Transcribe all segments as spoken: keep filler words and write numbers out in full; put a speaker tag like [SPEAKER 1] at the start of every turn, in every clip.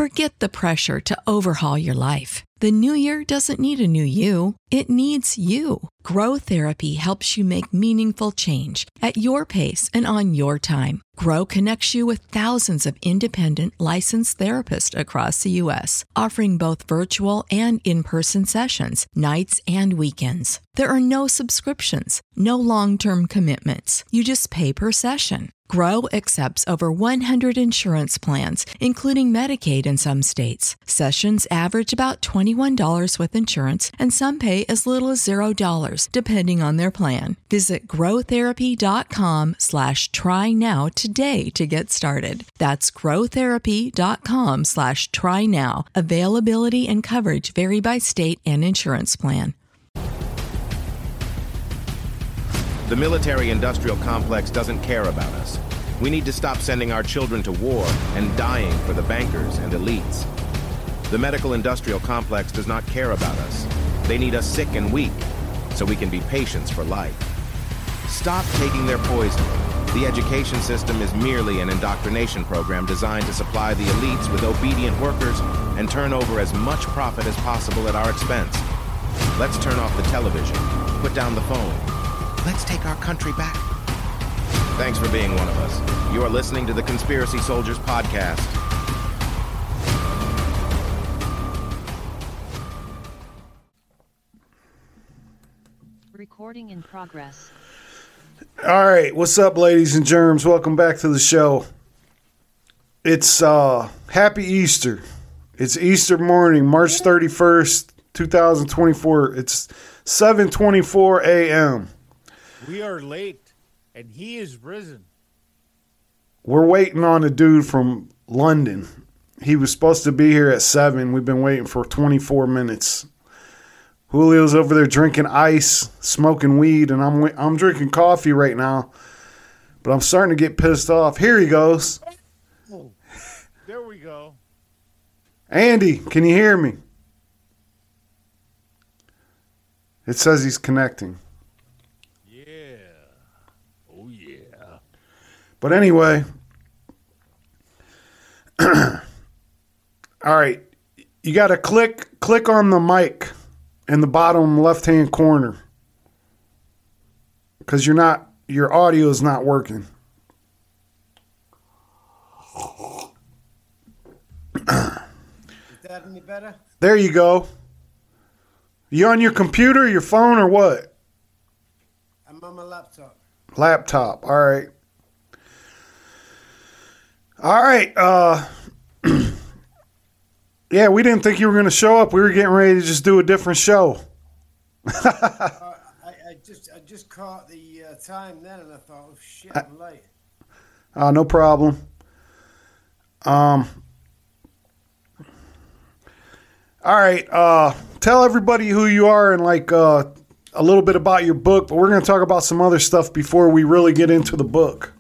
[SPEAKER 1] Forget the pressure to overhaul your life. The new year doesn't need a new you. It needs you. Grow Therapy helps you make meaningful change at your pace and on your time. Grow connects you with thousands of independent, licensed therapists across the U S, offering both virtual and in-person sessions, nights and weekends. There are no subscriptions, no long-term commitments. You just pay per session. Grow accepts over one hundred insurance plans, including Medicaid in some states. Sessions average about twenty-one dollars with insurance, and some pay as little as zero dollars, depending on their plan. Visit growtherapy.com slash try now today to get started. That's growtherapy.com slash try now. Availability and coverage vary by state and insurance plan.
[SPEAKER 2] The military-industrial complex doesn't care about us. We need to stop sending our children to war and dying for the bankers and elites. The medical-industrial complex does not care about us. They need us sick and weak, so we can be patients for life. Stop taking their poison. The education system is merely an indoctrination program designed to supply the elites with obedient workers and turn over as much profit as possible at our expense. Let's turn off the television, put down the phone. Let's take our country back. Thanks for being one of us. You are listening to the Conspiracy Soldiers Podcast.
[SPEAKER 3] Recording in progress.
[SPEAKER 4] All right, what's up, ladies and germs? Welcome back to the show. It's uh, Happy Easter. It's Easter morning, March thirty-first, twenty twenty-four. It's seven twenty-four a.m.
[SPEAKER 5] We are late, and he is risen.
[SPEAKER 4] We're waiting on a dude from London. He was supposed to be here at seven. We've been waiting for twenty-four minutes. Julio's over there drinking ice, smoking weed, and I'm I'm drinking coffee right now. But I'm starting to get pissed off. Here he goes.
[SPEAKER 5] Oh, there we go.
[SPEAKER 4] Andy, can you hear me? It says he's connecting. But anyway, all right, you got to click click on the mic in the bottom left-hand corner because you're not your audio is not working.
[SPEAKER 6] Is that any better?
[SPEAKER 4] There you go. You on your computer, your phone, or what?
[SPEAKER 6] I'm on my laptop.
[SPEAKER 4] Laptop. All right. All right. Uh, yeah, we didn't think you were going to show up. We were getting ready to just do a different show.
[SPEAKER 6] uh, I, I just I just caught the uh, time then, and I thought, oh, shit, I'm late.
[SPEAKER 4] Uh, no problem. Um. All right. Uh, tell everybody who you are and like uh, a little bit about your book, but we're going to talk about some other stuff before we really get into the book.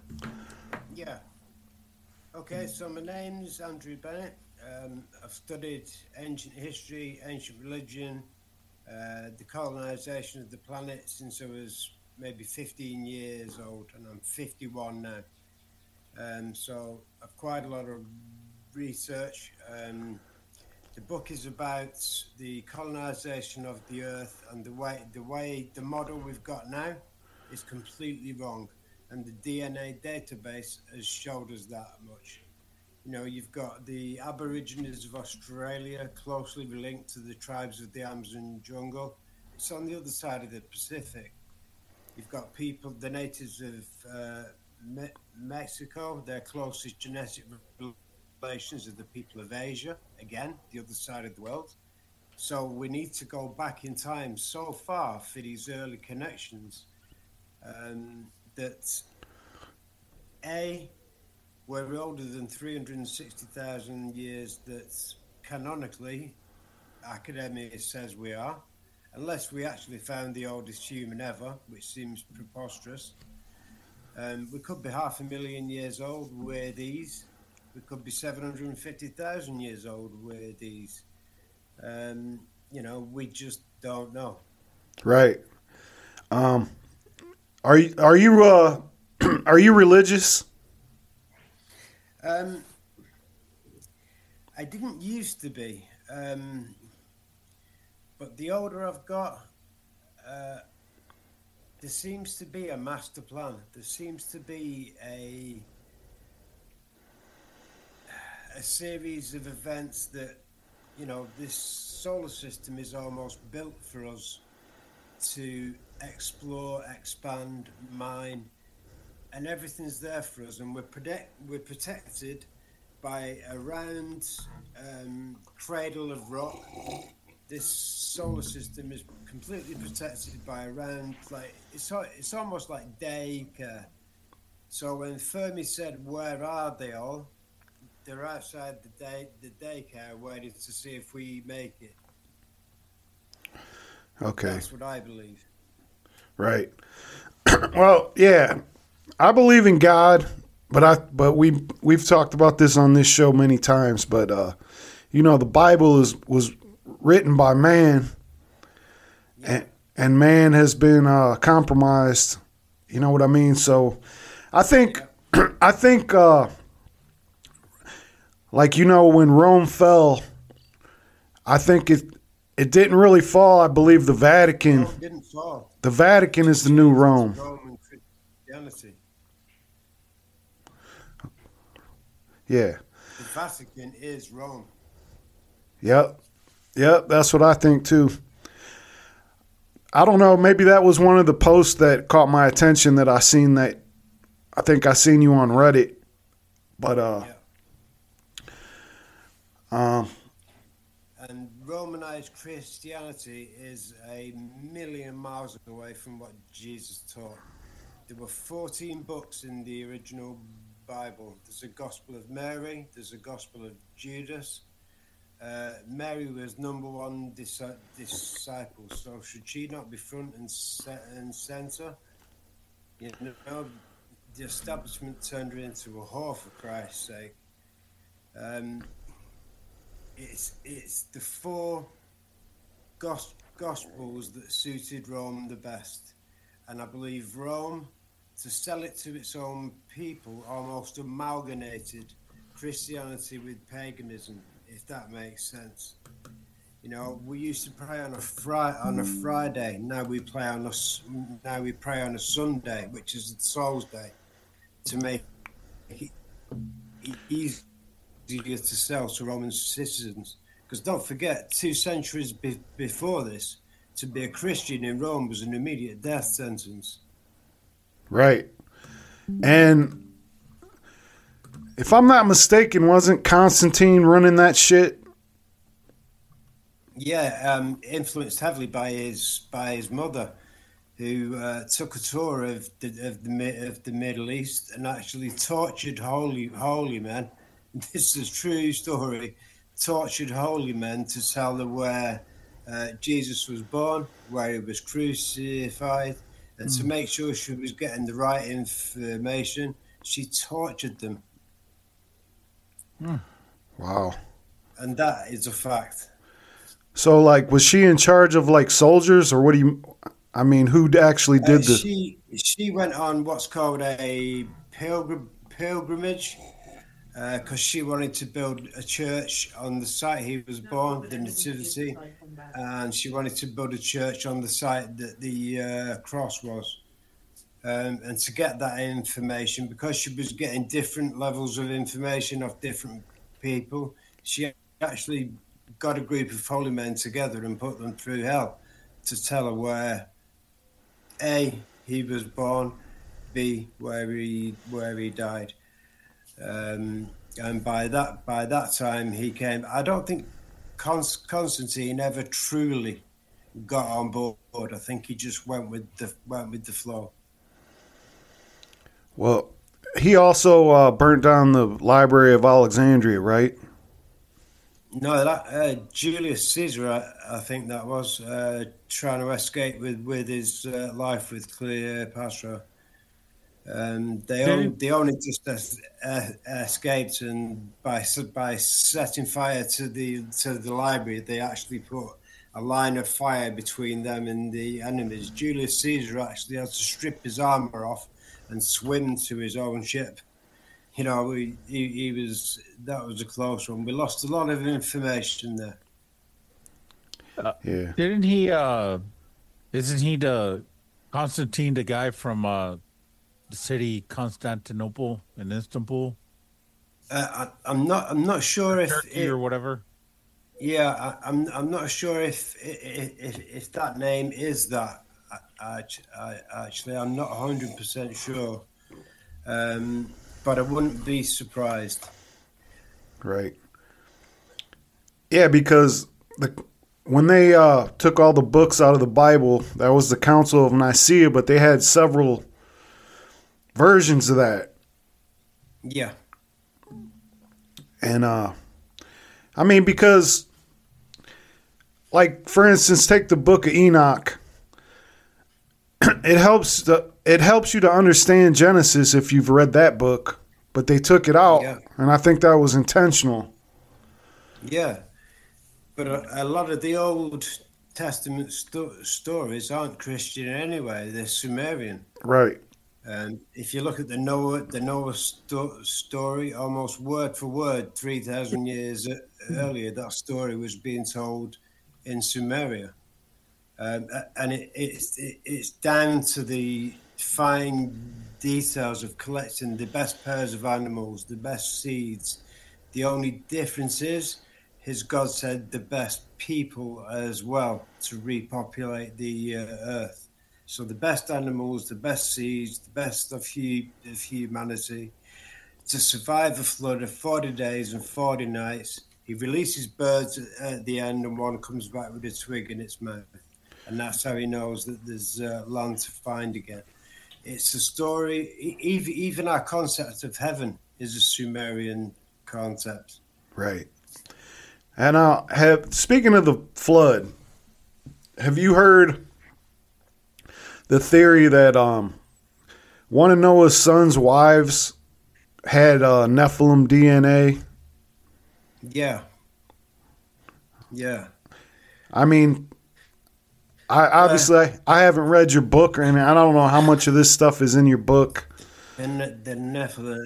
[SPEAKER 6] Okay, so my name's Andrew Bennett. Um, I've studied ancient history, ancient religion, uh, the colonization of the planet since I was maybe fifteen years old, and I'm fifty-one now. Um, so I've quite a lot of research. Um, the book is about the colonization of the Earth, and the way the way the model we've got now is completely wrong. And the D N A database has showed us that much. You know, you've got the Aborigines of Australia closely linked to the tribes of the Amazon jungle. It's on the other side of the Pacific. You've got people, the natives of uh, Me- Mexico, their closest genetic relations are the people of Asia, again, the other side of the world. So we need to go back in time so far for these early connections. Um, that A, we're older than three hundred sixty thousand years that canonically academia says we are, unless we actually found the oldest human ever, which seems preposterous. Um, we could be half a million years old, we're these. We could be seven hundred fifty thousand years old, we're these. Um, you know, we just don't know.
[SPEAKER 4] Right. Um, Are you are you uh are you religious?
[SPEAKER 6] Um, I didn't used to be, um, but the older I've got, uh, there seems to be a master plan. There seems to be a a series of events that, you know, this solar system is almost built for us to explore, expand, mine, and everything's there for us, and we're protect we're protected by a round um, cradle of rock. This solar system is completely protected by a round, like it's it's almost like daycare. So when Fermi said, "Where are they all?" They're outside the day the daycare, waiting to see if we make it.
[SPEAKER 4] Okay.
[SPEAKER 6] That's what I believe.
[SPEAKER 4] Right. Well, yeah, I believe in God, but I but we we've talked about this on this show many times. But uh, you know, the Bible is was written by man, yeah. and and man has been uh, compromised. You know what I mean? So, I think yeah. I think uh, like you know when Rome fell, I think it. It didn't really fall. I believe the Vatican.
[SPEAKER 6] No, it didn't fall.
[SPEAKER 4] The Vatican is the new Rome.
[SPEAKER 6] Roman Christianity.
[SPEAKER 4] Yeah.
[SPEAKER 6] The Vatican is Rome.
[SPEAKER 4] Yep. Yep. That's what I think too. I don't know. Maybe that was one of the posts that caught my attention that I seen that. I think I seen you on Reddit, but uh.
[SPEAKER 6] Yeah. Um. And Romanized Christianity is a million miles away from what Jesus taught. There were fourteen books in the original Bible. There's a Gospel of Mary, there's a Gospel of Judas. Uh, Mary was number one dis- disciple, so should she not be front and, se- and center? You know, the establishment turned her into a whore, for Christ's sake. Um, It's it's the four gos- gospels that suited Rome the best, and I believe Rome, to sell it to its own people, almost amalgamated Christianity with paganism, if that makes sense. You know, we used to pray on a fri- on a Friday. Now we pray on a now we pray on a Sunday, which is Souls Day, to make it easy. Easier to sell to Roman citizens, because don't forget, two centuries be- before this, to be a Christian in Rome was an immediate death sentence.
[SPEAKER 4] Right. And if I'm not mistaken, wasn't Constantine running that shit?
[SPEAKER 6] Yeah, um, influenced heavily by his by his mother, who uh, took a tour of the of the of the Middle East and actually tortured holy holy men. This is a true story. Tortured holy men to tell them where uh, Jesus was born, where he was crucified, and mm. to make sure she was getting the right information, she tortured them.
[SPEAKER 4] Mm. Wow.
[SPEAKER 6] And that is a fact.
[SPEAKER 4] So, like, was she in charge of, like, soldiers, or what do you, I mean, who actually did
[SPEAKER 6] uh,
[SPEAKER 4] this?
[SPEAKER 6] She, she went on what's called a pilgrim, pilgrimage, because uh, she wanted to build a church on the site he was born, the Nativity, and she wanted to build a church on the site that the uh, cross was. Um, and to get that information, because she was getting different levels of information of different people, she actually got a group of holy men together and put them through hell to tell her where A, he was born, B, where he where he died. Um, and by that by that time he came. I don't think Const- Constantine ever truly got on board. I think he just went with the went with the flow.
[SPEAKER 4] Well, he also uh, burnt down the Library of Alexandria, right?
[SPEAKER 6] No, that uh, Julius Caesar, I, I think that was uh, trying to escape with with his uh, life with Cleopatra. Um, they only, they only just uh, escaped, and by by setting fire to the to the library, they actually put a line of fire between them and the enemies. Julius Caesar actually had to strip his armor off and swim to his own ship you know, we, he, he was that was a close one. We lost a lot of information there.
[SPEAKER 5] Uh,
[SPEAKER 4] Yeah.
[SPEAKER 5] Didn't he? Uh, isn't he the Constantine, the guy from uh, the city Constantinople in Istanbul,
[SPEAKER 6] Uh, I, I'm not. I'm not sure if
[SPEAKER 5] Turkey
[SPEAKER 6] it,
[SPEAKER 5] or whatever?
[SPEAKER 6] yeah, I, I'm. I'm not sure if if, if if that name is that. I, I, actually, I'm not one hundred percent sure, um, but I wouldn't be surprised.
[SPEAKER 4] Right. Yeah, because the when they uh, took all the books out of the Bible, that was the Council of Nicaea, but they had several versions of that.
[SPEAKER 6] Yeah.
[SPEAKER 4] And, uh, I mean, because, like, for instance, take the Book of Enoch. It helps the, it helps you to understand Genesis if you've read that book, but they took it out,
[SPEAKER 6] Yeah.
[SPEAKER 4] and I think that was intentional.
[SPEAKER 6] Yeah. But a, a lot of the Old Testament sto- stories aren't Christian anyway. They're Sumerian.
[SPEAKER 4] Right.
[SPEAKER 6] Um, if you look at the Noah, the Noah sto- story, almost word for word, three thousand years earlier, that story was being told in Sumeria, um, and it, it's it, it's down to the fine details of collecting the best pairs of animals, the best seeds. The only difference is, his God said, the best people as well to repopulate the uh, earth. So the best animals, the best seeds, the best of, hu- of humanity. To survive a flood of forty days and forty nights, he releases birds at, at the end, and one comes back with a twig in its mouth. And that's how he knows that there's uh, land to find again. It's a story, even, even our concept of heaven is a Sumerian concept.
[SPEAKER 4] Right. And uh, have speaking of the flood, have you heard the theory that um, one of Noah's son's wives had uh, Nephilim D N A?
[SPEAKER 6] Yeah. Yeah.
[SPEAKER 4] I mean, I obviously uh, I haven't read your book, and I don't know how much of this stuff is in your book.
[SPEAKER 6] And the Nephilim.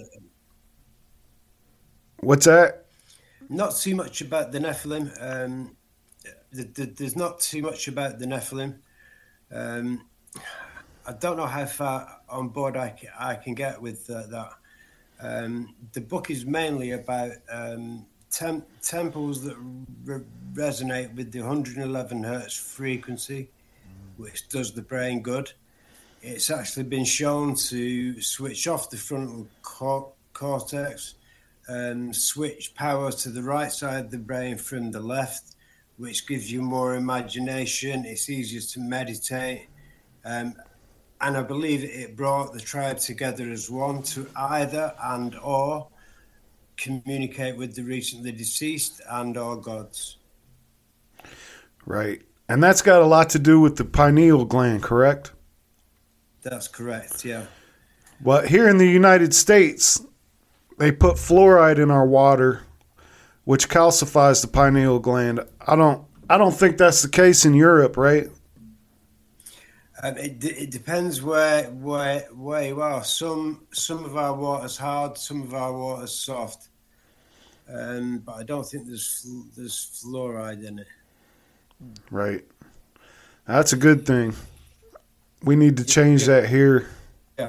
[SPEAKER 4] What's that?
[SPEAKER 6] Not too much about the Nephilim. Um, the, the, there's not too much about the Nephilim. Um, I don't know how far on board I can, I can get with uh, that. Um, the book is mainly about um, tem- temples that re- resonate with the one hundred eleven hertz frequency, which does the brain good. It's actually been shown to switch off the frontal cor- cortex, and switch power to the right side of the brain from the left, which gives you more imagination. It's easier to meditate. Um, and I believe it brought the tribe together as one to either and or communicate with the recently deceased and or gods.
[SPEAKER 4] Right. And that's got a lot to do with the pineal gland, correct?
[SPEAKER 6] That's correct, yeah.
[SPEAKER 4] Well, here in the United States, they put fluoride in our water, which calcifies the pineal gland. I don't I don't think that's the case in Europe, right?
[SPEAKER 6] Um, it, it depends where where where you are. Some some of our water's hard, some of our water's soft. Um, but I don't think there's there's fluoride in it.
[SPEAKER 4] Right. That's a good thing. We need to change that here.
[SPEAKER 6] Yeah,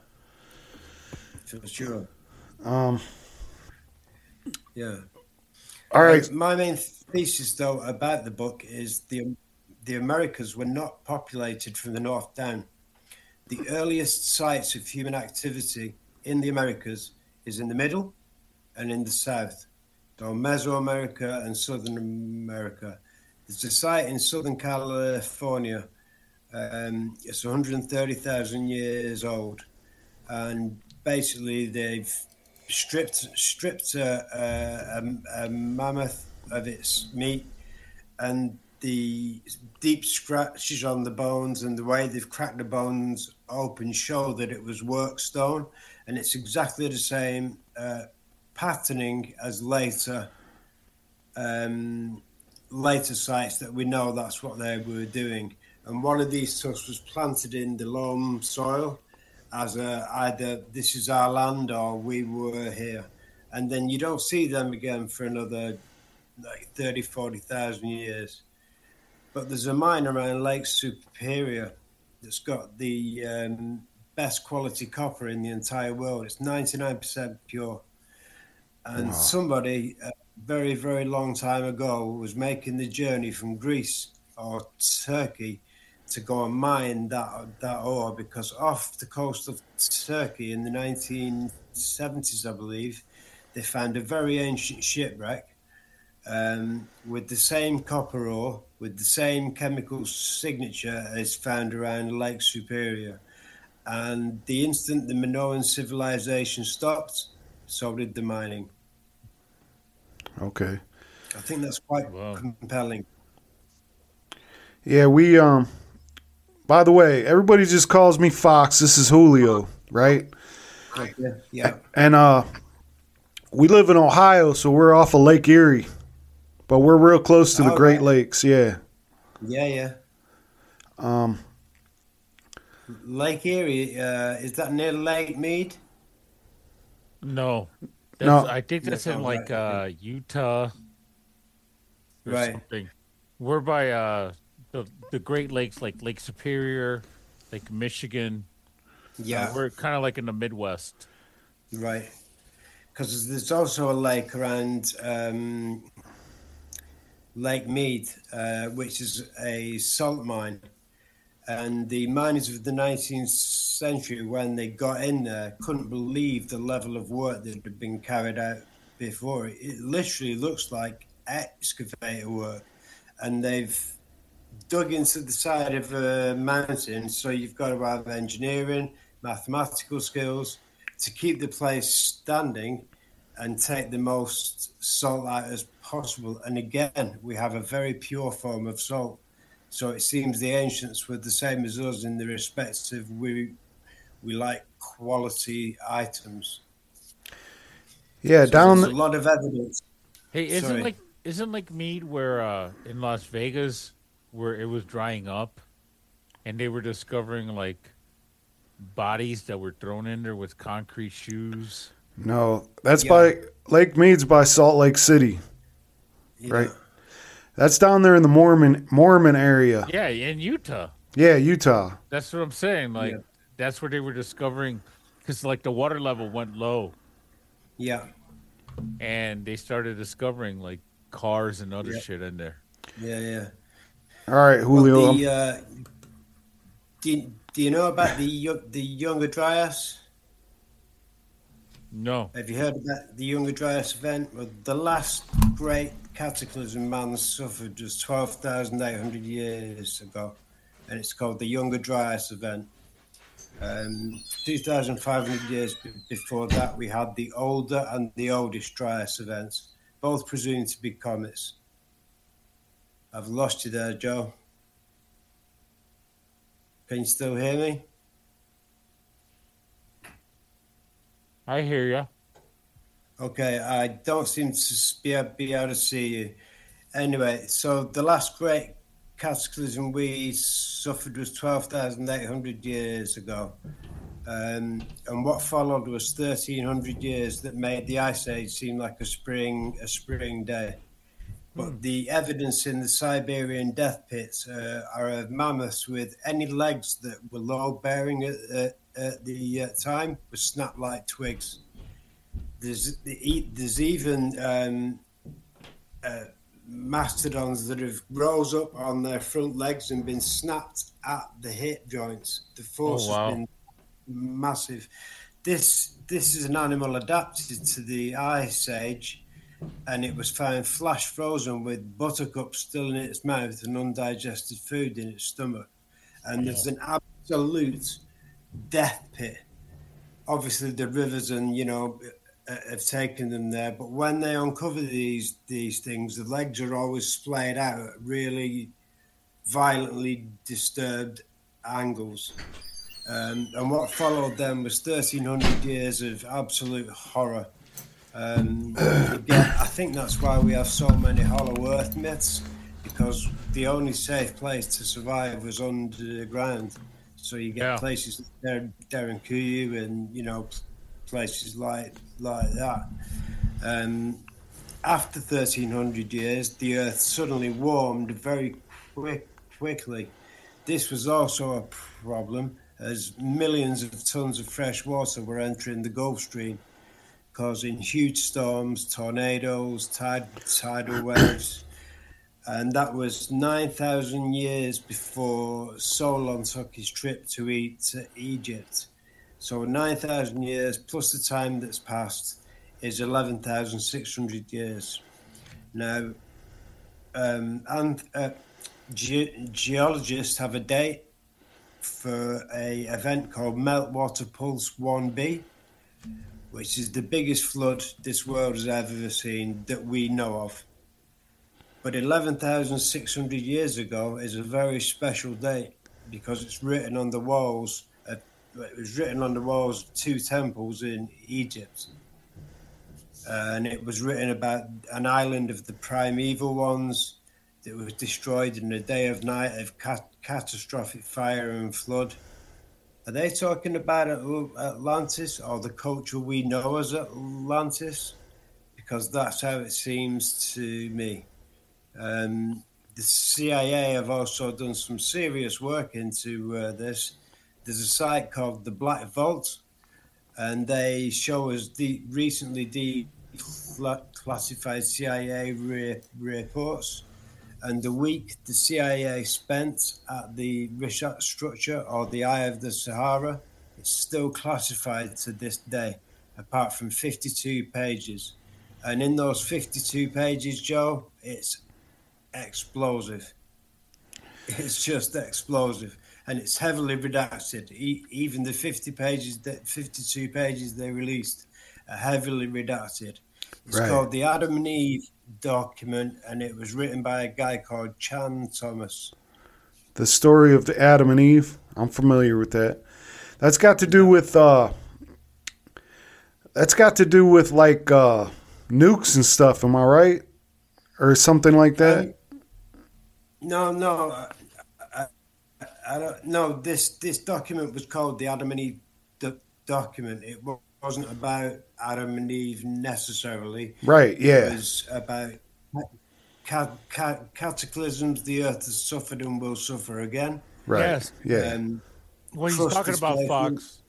[SPEAKER 6] for sure.
[SPEAKER 4] Um.
[SPEAKER 6] Yeah.
[SPEAKER 4] All right.
[SPEAKER 6] My main thesis, though, about the book is the the Americas were not populated from the north down. The earliest sites of human activity in the Americas is in the middle and in the south. So Mesoamerica and Southern America. There's a site in Southern California. Um, it's one hundred thirty thousand years old, and basically they've stripped stripped a, a, a mammoth of its meat, and the deep scratches on the bones and the way they've cracked the bones open show that it was work stone, and it's exactly the same uh, patterning as later um, later sites that we know that's what they were doing. And one of these tusks was planted in the loam soil, as a, either this is our land or we were here. And then you don't see them again for another like thirty, forty thousand years. But there's a mine around Lake Superior that's got the um, best quality copper in the entire world. It's ninety-nine percent pure. And wow. somebody a very, very long time ago was making the journey from Greece or Turkey to go and mine that that ore, because off the coast of Turkey in the nineteen seventies, I believe, they found a very ancient shipwreck um, with the same copper ore, with the same chemical signature as found around Lake Superior. And the instant the Minoan civilization stopped, so did the mining.
[SPEAKER 4] Okay.
[SPEAKER 6] I think that's quite wow. compelling.
[SPEAKER 4] Yeah, we, um, by the way, everybody just calls me Fox. This is Julio, right?
[SPEAKER 6] Okay. Yeah.
[SPEAKER 4] And, uh, we live in Ohio, so we're off of Lake Erie, but we're real close to the oh, Great right. Lakes. Yeah.
[SPEAKER 6] Yeah, yeah.
[SPEAKER 4] Um,
[SPEAKER 6] Lake Erie, uh, is that near Lake Mead?
[SPEAKER 5] No. That's,
[SPEAKER 4] no.
[SPEAKER 5] I think that's in like uh, Utah or
[SPEAKER 6] right.
[SPEAKER 5] something. We're by uh, the, the Great Lakes, like Lake Superior, Lake Michigan.
[SPEAKER 6] Yeah.
[SPEAKER 5] Uh, we're kind of like in the Midwest.
[SPEAKER 6] Right. Because there's also a lake around um, Lake Mead, uh, which is a salt mine. And the miners of the nineteenth century, when they got in there, couldn't believe the level of work that had been carried out before. It literally looks like excavator work. And they've dug into the side of a mountain, so you've got to have engineering, mathematical skills to keep the place standing and take the most salt out as possible. And again, we have a very pure form of salt. So it seems the ancients were the same as us in the respects of we we like quality items.
[SPEAKER 4] Yeah,
[SPEAKER 6] so
[SPEAKER 4] down
[SPEAKER 6] there's a lot of evidence.
[SPEAKER 5] Hey, isn't
[SPEAKER 6] Sorry.
[SPEAKER 5] like isn't like Mead where uh, in Las Vegas where it was drying up, and they were discovering like bodies that were thrown in there with concrete shoes?
[SPEAKER 4] No, that's
[SPEAKER 6] yeah.
[SPEAKER 4] by Lake Mead's by Salt Lake City,
[SPEAKER 6] yeah.
[SPEAKER 4] right? That's down there in the Mormon Mormon area.
[SPEAKER 5] Yeah, in Utah.
[SPEAKER 4] Yeah, Utah.
[SPEAKER 5] That's what I'm saying. Like, yeah. that's where they were discovering, because like the water level went low.
[SPEAKER 6] Yeah.
[SPEAKER 5] And they started discovering like cars and other
[SPEAKER 6] yeah.
[SPEAKER 5] shit in there.
[SPEAKER 6] Yeah, yeah.
[SPEAKER 4] All right, Julio.
[SPEAKER 6] Well, the, uh, do, do you know about the the Younger Dryas?
[SPEAKER 5] No.
[SPEAKER 6] Have you heard about the Younger Dryas event? Well, the last great cataclysm man suffered was twelve thousand eight hundred years ago, and it's called the Younger Dryas event. Um, two thousand five hundred years b- before that, we had the older and the oldest Dryas events, both presumed to be comets. I've lost you there, Joe. Can you still hear me?
[SPEAKER 5] I hear you.
[SPEAKER 6] Okay, I don't seem to be able, be able to see you. Anyway, so the last great cataclysm we suffered was twelve thousand eight hundred years ago. Um, and what followed was thirteen hundred years that made the Ice Age seem like a spring, a spring day. But hmm. the evidence in the Siberian death pits uh, are of mammoths with any legs that were load-bearing at, at, at the uh, time were snapped like twigs. There's, there's even um, uh, mastodons that have rose up on their front legs and been snapped at the hip joints. The force
[SPEAKER 5] oh, wow.
[SPEAKER 6] has been massive. This this is an animal adapted to the Ice Age, and it was found flash frozen with buttercups still in its mouth and undigested food in its stomach. And there's an absolute death pit. Obviously, the rivers and, you know, have taken them there, but when they uncover these these things, the legs are always splayed out at really violently disturbed angles. Um, and what followed them was thirteen hundred years of absolute horror. Um, again, I think that's why we have so many Hollow Earth myths, because the only safe place to survive was under the ground. So you get
[SPEAKER 5] Yeah.
[SPEAKER 6] places like Derinkuyu and, you know, places like like that. Um, after thirteen hundred years, the Earth suddenly warmed very quick, quickly. This was also a problem as millions of tons of fresh water were entering the Gulf Stream, causing huge storms, tornadoes, tide, tidal waves. And that was nine thousand years before Solon took his trip to, e- to Egypt. So nine thousand years plus the time that's passed is eleven thousand six hundred years. Now, um, and uh, ge- geologists have a date for a event called Meltwater Pulse one b, which is the biggest flood this world has ever seen that we know of. But eleven thousand six hundred years ago is a very special date because it's written on the walls. Of, it was written on the walls of two temples in Egypt. Uh, and it was written about an island of the primeval ones that was destroyed in a day of night of cat- catastrophic fire and flood. Are they talking about Atlantis or the culture we know as Atlantis? Because that's how it seems to me. Um, the C I A have also done some serious work into uh, this. There's a site called the Black Vault, and they show us the recently declassified C I A re- reports. And the week the C I A spent at the Rishat structure or the Eye of the Sahara, it's still classified to this day, apart from fifty-two pages. And in those fifty-two pages, Joe, it's explosive. It's just explosive, and it's heavily redacted. E- even the fifty pages, that fifty-two pages they released, are heavily redacted. It's
[SPEAKER 4] Right.
[SPEAKER 6] called the Adam and Eve document, and it was written by a guy called Chan Thomas.
[SPEAKER 4] The story of the Adam and Eve. I'm familiar with that. That's got to do with uh that's got to do with like uh nukes and stuff, am I right? Or something like that?
[SPEAKER 6] Um, no, no, I, I, I don't. No, this this document was called the Adam and Eve do- document. It wa- wasn't about Adam and Eve necessarily.
[SPEAKER 4] Right, yeah.
[SPEAKER 6] It was about ca- ca- cataclysms the earth has suffered and will suffer again.
[SPEAKER 4] Right.
[SPEAKER 5] Yes.
[SPEAKER 4] Yeah.
[SPEAKER 6] Um,
[SPEAKER 5] When he's
[SPEAKER 6] crust
[SPEAKER 5] talking about
[SPEAKER 6] displacement.
[SPEAKER 5] Fox,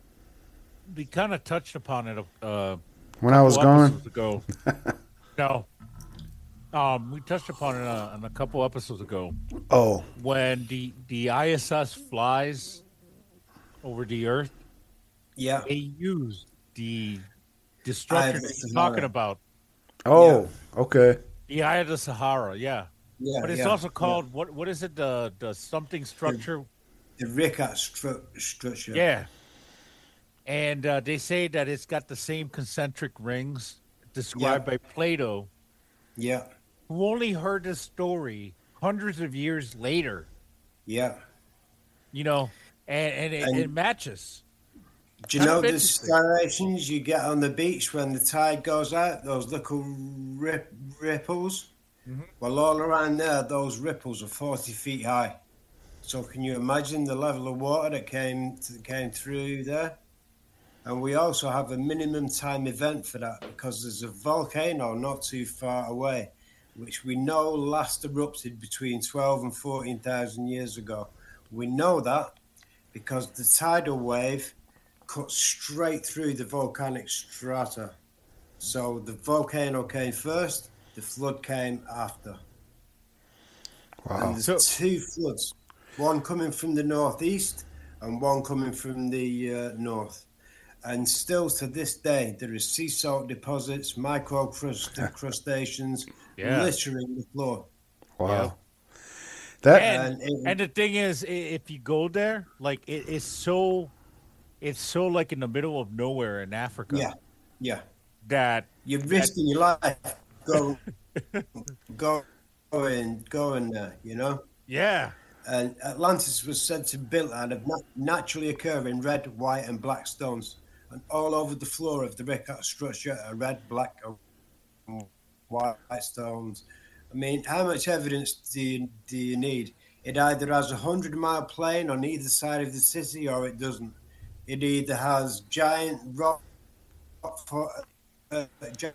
[SPEAKER 5] we kind of touched upon it uh,
[SPEAKER 4] When I was
[SPEAKER 5] couple
[SPEAKER 4] gone.
[SPEAKER 5] episodes ago. No. Um, we touched upon it uh, on a couple episodes ago
[SPEAKER 4] Oh.
[SPEAKER 5] when the, the I S S flies over the Earth.
[SPEAKER 6] Yeah,
[SPEAKER 5] They use the
[SPEAKER 6] Eye
[SPEAKER 5] destruction
[SPEAKER 6] of the
[SPEAKER 5] that you're
[SPEAKER 6] Sahara.
[SPEAKER 5] talking about.
[SPEAKER 4] Oh, okay.
[SPEAKER 5] The Eye of the Sahara, yeah.
[SPEAKER 6] yeah,
[SPEAKER 5] But it's
[SPEAKER 6] yeah,
[SPEAKER 5] also called, what? what is it, the, the something structure?
[SPEAKER 6] yeah. the Rikat stru- structure.
[SPEAKER 5] Yeah. And uh, they say that it's got the same concentric rings described
[SPEAKER 6] Yeah.
[SPEAKER 5] by Plato,
[SPEAKER 6] yeah,
[SPEAKER 5] who only heard this story hundreds of years later,
[SPEAKER 6] yeah.
[SPEAKER 5] you know, and, and, it,
[SPEAKER 6] And-
[SPEAKER 5] it matches.
[SPEAKER 6] Do you
[SPEAKER 5] Kind
[SPEAKER 6] know
[SPEAKER 5] of
[SPEAKER 6] the
[SPEAKER 5] interesting.
[SPEAKER 6] striations you get on the beach when the tide goes out? Those little rip, ripples?
[SPEAKER 5] Mm-hmm.
[SPEAKER 6] Well, all around there, those ripples are forty feet high. So can you imagine the level of water that came that came through there? And we also have a minimum time event for that because there's a volcano not too far away, which we know last erupted between twelve and fourteen thousand years ago. We know that because the tidal wave cut straight through the volcanic strata. So the volcano came first, the flood came after.
[SPEAKER 4] Wow.
[SPEAKER 6] And there's
[SPEAKER 5] So-
[SPEAKER 6] two floods, one coming from the northeast and one coming from the uh, north. And still to this day, there is sea salt deposits, microcrustaceans
[SPEAKER 5] Yeah.
[SPEAKER 6] littering the floor.
[SPEAKER 4] Wow. That
[SPEAKER 5] And,
[SPEAKER 6] And it-
[SPEAKER 5] and the thing is, i- if you go there, like, it, it's so, it's so like in the middle of nowhere in Africa
[SPEAKER 6] Yeah, yeah.
[SPEAKER 5] that
[SPEAKER 6] You're risking your life going, go, going, going there, you know?
[SPEAKER 5] yeah,
[SPEAKER 6] And Atlantis was said to be built out of nat- naturally occurring red, white, and black stones. And all over the floor of the Rikat structure are red, black, and white stones. I mean, how much evidence do you, do you need? It either has a hundred mile plain on either side of the city, or it doesn't. It either has giant rock, uh, giant,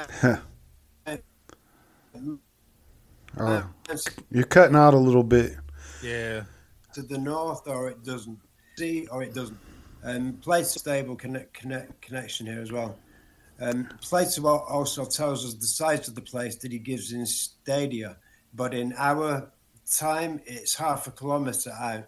[SPEAKER 4] Oh, you're cutting out a little bit.
[SPEAKER 5] Yeah.
[SPEAKER 6] to the north, or it doesn't. See, or it doesn't. Um, Plato stable connect, connect, connection here as well. Um, Plato also tells us the size of the place that he gives in stadia, but in our time, it's half a kilometre out.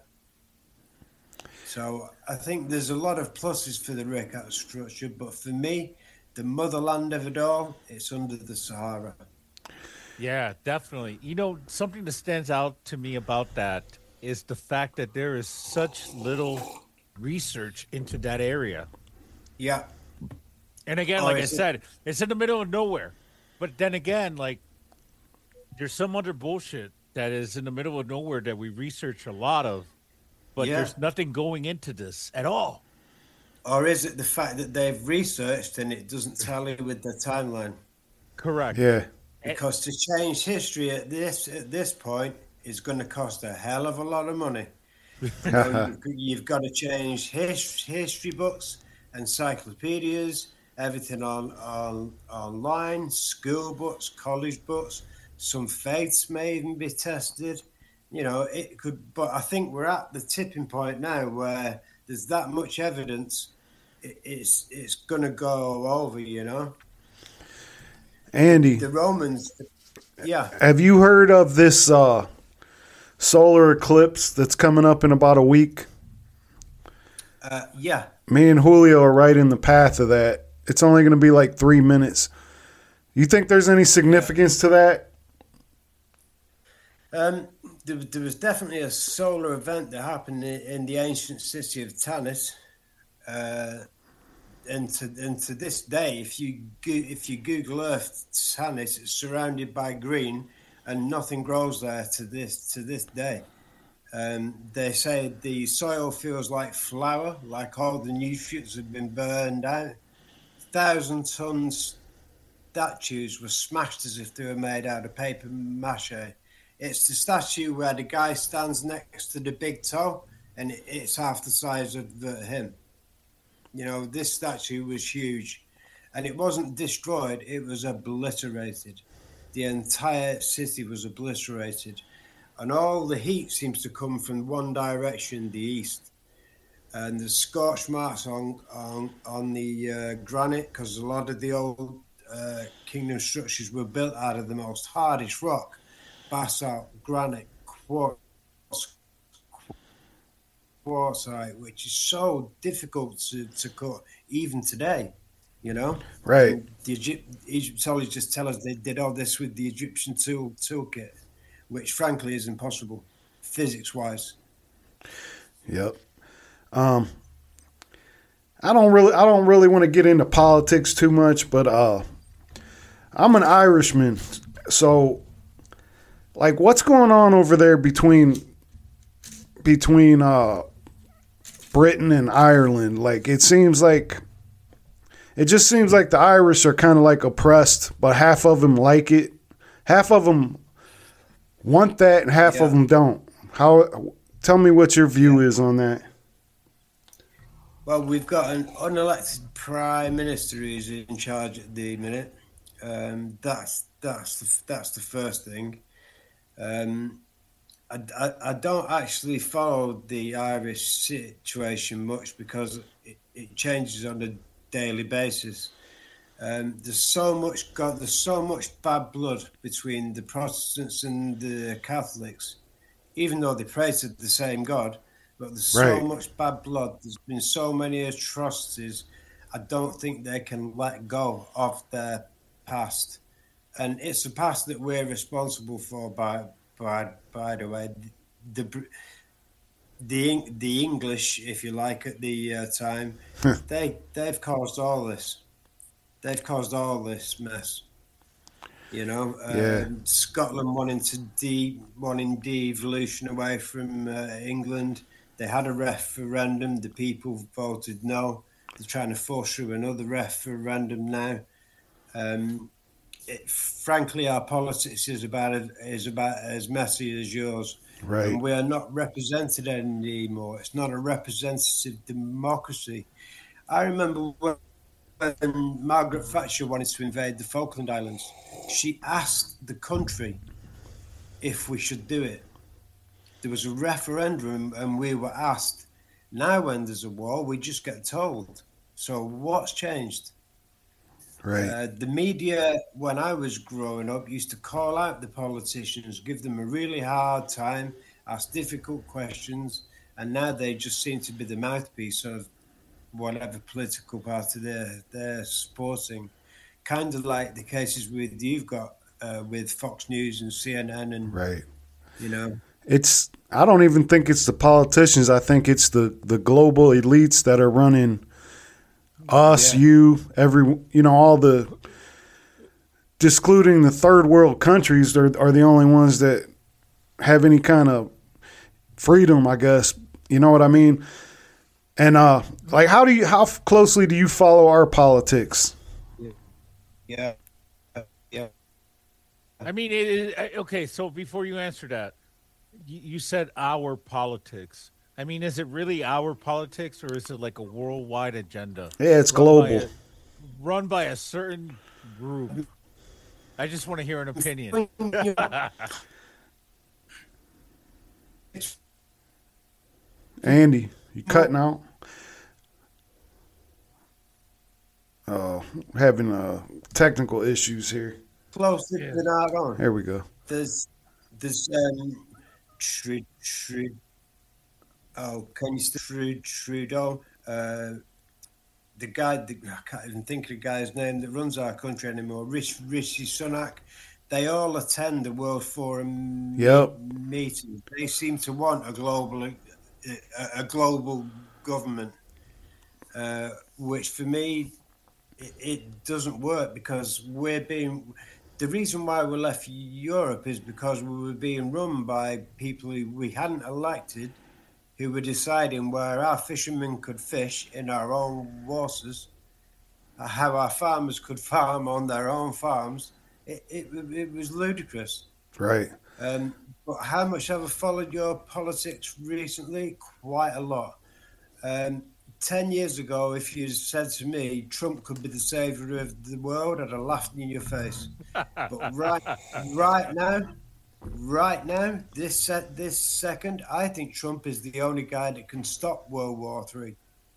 [SPEAKER 6] So I think there's a lot of pluses for the Ricat structure, but for me, the motherland of it all, it's under the Sahara.
[SPEAKER 5] Yeah, definitely. You know, something that stands out to me about that is the fact that there is such little research into that area.
[SPEAKER 6] Yeah.
[SPEAKER 5] And again,
[SPEAKER 6] Oh,
[SPEAKER 5] like I
[SPEAKER 6] is it-
[SPEAKER 5] said, it's in the middle of nowhere. But then again, like, there's some other bullshit that is in the middle of nowhere that we research a lot of, but
[SPEAKER 6] Yeah.
[SPEAKER 5] there's nothing going into this at all.
[SPEAKER 6] Or is it the fact that they've researched and it doesn't tally with the timeline?
[SPEAKER 5] Correct.
[SPEAKER 4] Yeah.
[SPEAKER 6] Because to change history at this at this point is going to cost a hell of a lot of money. You know, you've, you've got to change his, history books, encyclopedias, everything on, on online, school books, college books. Some faiths may even be tested. You know, it could. But I think we're at the tipping point now where there's that much evidence. It, it's it's going to go all over. You know.
[SPEAKER 4] Andy,
[SPEAKER 6] The Romans, yeah.
[SPEAKER 4] have you heard of this uh, solar eclipse that's coming up in about a week?
[SPEAKER 6] Uh, yeah.
[SPEAKER 4] Me and Julio are right in the path of that. It's only going to be like three minutes. You think there's any significance to that?
[SPEAKER 6] Um, there, there was definitely a solar event that happened in, in the ancient city of Tanis. Uh, and, to, and to this day, if you go, if you Google Earth Tanis, it's surrounded by green and nothing grows there to this to this day. Um, they say the soil feels like flour, like all the nutrients have been burned out. Thousand ton statues were smashed as if they were made out of paper mache. It's the statue where the guy stands next to the big toe, and it, it's half the size of the, him. You know, this statue was huge, and it wasn't destroyed; it was obliterated. The entire city was obliterated. And all the heat seems to come from one direction, the east. And there's scorch marks on on, on the uh, granite because a lot of the old uh, kingdom structures were built out of the most hardest rock, basalt, granite, quartz, quartzite, which is so difficult to, to cut even today, you know?
[SPEAKER 4] Right.
[SPEAKER 6] And the Egypt, Egyptologists tell us they did all this with the Egyptian tool toolkit, which frankly is impossible, physics-wise.
[SPEAKER 4] Yep. Um, I don't really, I don't really want to get into politics too much, but uh, I'm an Irishman, so like, what's going on over there between between uh, Britain and Ireland? Like, it seems like it just seems like the Irish are kind of like oppressed, but half of them like it, half of them want that, and half
[SPEAKER 6] Yeah.
[SPEAKER 4] of them don't. How? Tell me what your view is on that.
[SPEAKER 6] Well, we've got an unelected prime minister who's in charge at the minute. Um, that's that's the, that's the first thing. Um, I, I, I don't actually follow the Irish situation much because it, it changes on a daily basis. Um, there's so much God, there's so much bad blood between the Protestants and the Catholics, even though they pray to the same God. But there's
[SPEAKER 4] Right.
[SPEAKER 6] so much bad blood. There's been so many atrocities. I don't think they can let go of their past, and it's a past that we're responsible for. By by by the way, the the the English, if you like, at the uh, time, they they've caused all this. They've caused all this mess. You know,
[SPEAKER 4] Yeah.
[SPEAKER 6] um, Scotland wanting to de wanting devolution away from uh, England. They had a referendum. The people voted no. They're trying to force through another referendum now. Um, it, frankly, our politics is about is about as messy as yours.
[SPEAKER 4] Right.
[SPEAKER 6] And we are not represented anymore. It's not a representative democracy. I remember when Margaret Thatcher wanted to invade the Falkland Islands. She asked the country if we should do it. There was a referendum and we were asked. Now when there's a war, we just get told. So what's changed?
[SPEAKER 4] Right.
[SPEAKER 6] Uh, the media, when I was growing up, used to call out the politicians, give them a really hard time, ask difficult questions, and now they just seem to be the mouthpiece of whatever political party they're, they're supporting. Kind of like the cases with you've got uh, with Fox News and C N N and,
[SPEAKER 4] right.
[SPEAKER 6] you know.
[SPEAKER 4] It's, I don't even think it's the politicians. I think it's the, the global elites that are running us, yeah. you, every, you know, all the, excluding the third world countries are, are the only ones that have any kind of freedom, I guess. You know what I mean? And, uh, like, how do you, how closely do you follow our politics?
[SPEAKER 6] Yeah. Yeah.
[SPEAKER 5] I mean, it is, okay, so before you answer that, you, you said our politics. I mean, is it really our politics or is it like a worldwide agenda?
[SPEAKER 4] Yeah, it's
[SPEAKER 5] run
[SPEAKER 4] global.
[SPEAKER 5] By a, run by a certain group. I just want to hear an opinion.
[SPEAKER 4] Andy, you cutting out? Oh, having uh, technical issues here.
[SPEAKER 6] Close to the night on.
[SPEAKER 4] There we go.
[SPEAKER 6] There's, there's, um, Tr- Tr- oh, can you still Trudeau? Uh, the guy, the, I can't even think of the guy's name that runs our country anymore. Rich, Rishi Sunak. They all attend the World Forum
[SPEAKER 4] yep.
[SPEAKER 6] meeting. They seem to want a global, a, a global government, uh, which for me, it, it doesn't work because we're being. The reason why we left Europe is because we were being run by people who we hadn't elected, who were deciding where our fishermen could fish in our own waters, how our farmers could farm on their own farms. It, it, it was ludicrous.
[SPEAKER 4] Right.
[SPEAKER 6] Um, but how much have I followed your politics recently? Quite a lot. Um, Ten years ago, if you said to me Trump could be the savior of the world, I'd have laughed in your face. But right, right now, right now, this set, this second, I think Trump is the only guy that can stop World War Three.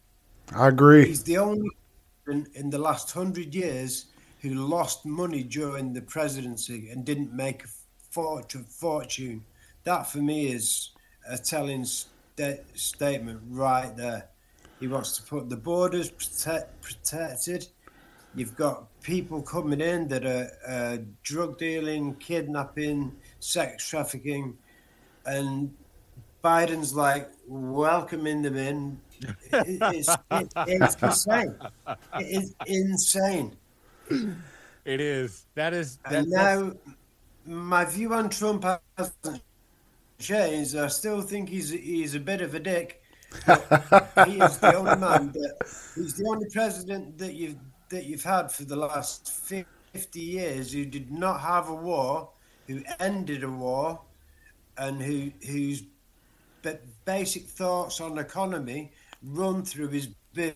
[SPEAKER 4] I agree.
[SPEAKER 6] He's the only in, in the last hundred years who lost money during the presidency and didn't make a fortune. fortune. That for me is a telling st- statement right there. He wants to put the borders protect, protected. You've got people coming in that are uh, drug dealing, kidnapping, sex trafficking, and Biden's like welcoming them in. It, it's, it, it's insane. It is insane.
[SPEAKER 5] It is. That is. That,
[SPEAKER 6] and now, my view on Trump hasn't changed. I still think he's he's a bit of a dick. He is the only man that he's the only president that you've that you've had for the last fifty years who did not have a war, who ended a war, and who whose basic thoughts on economy run through his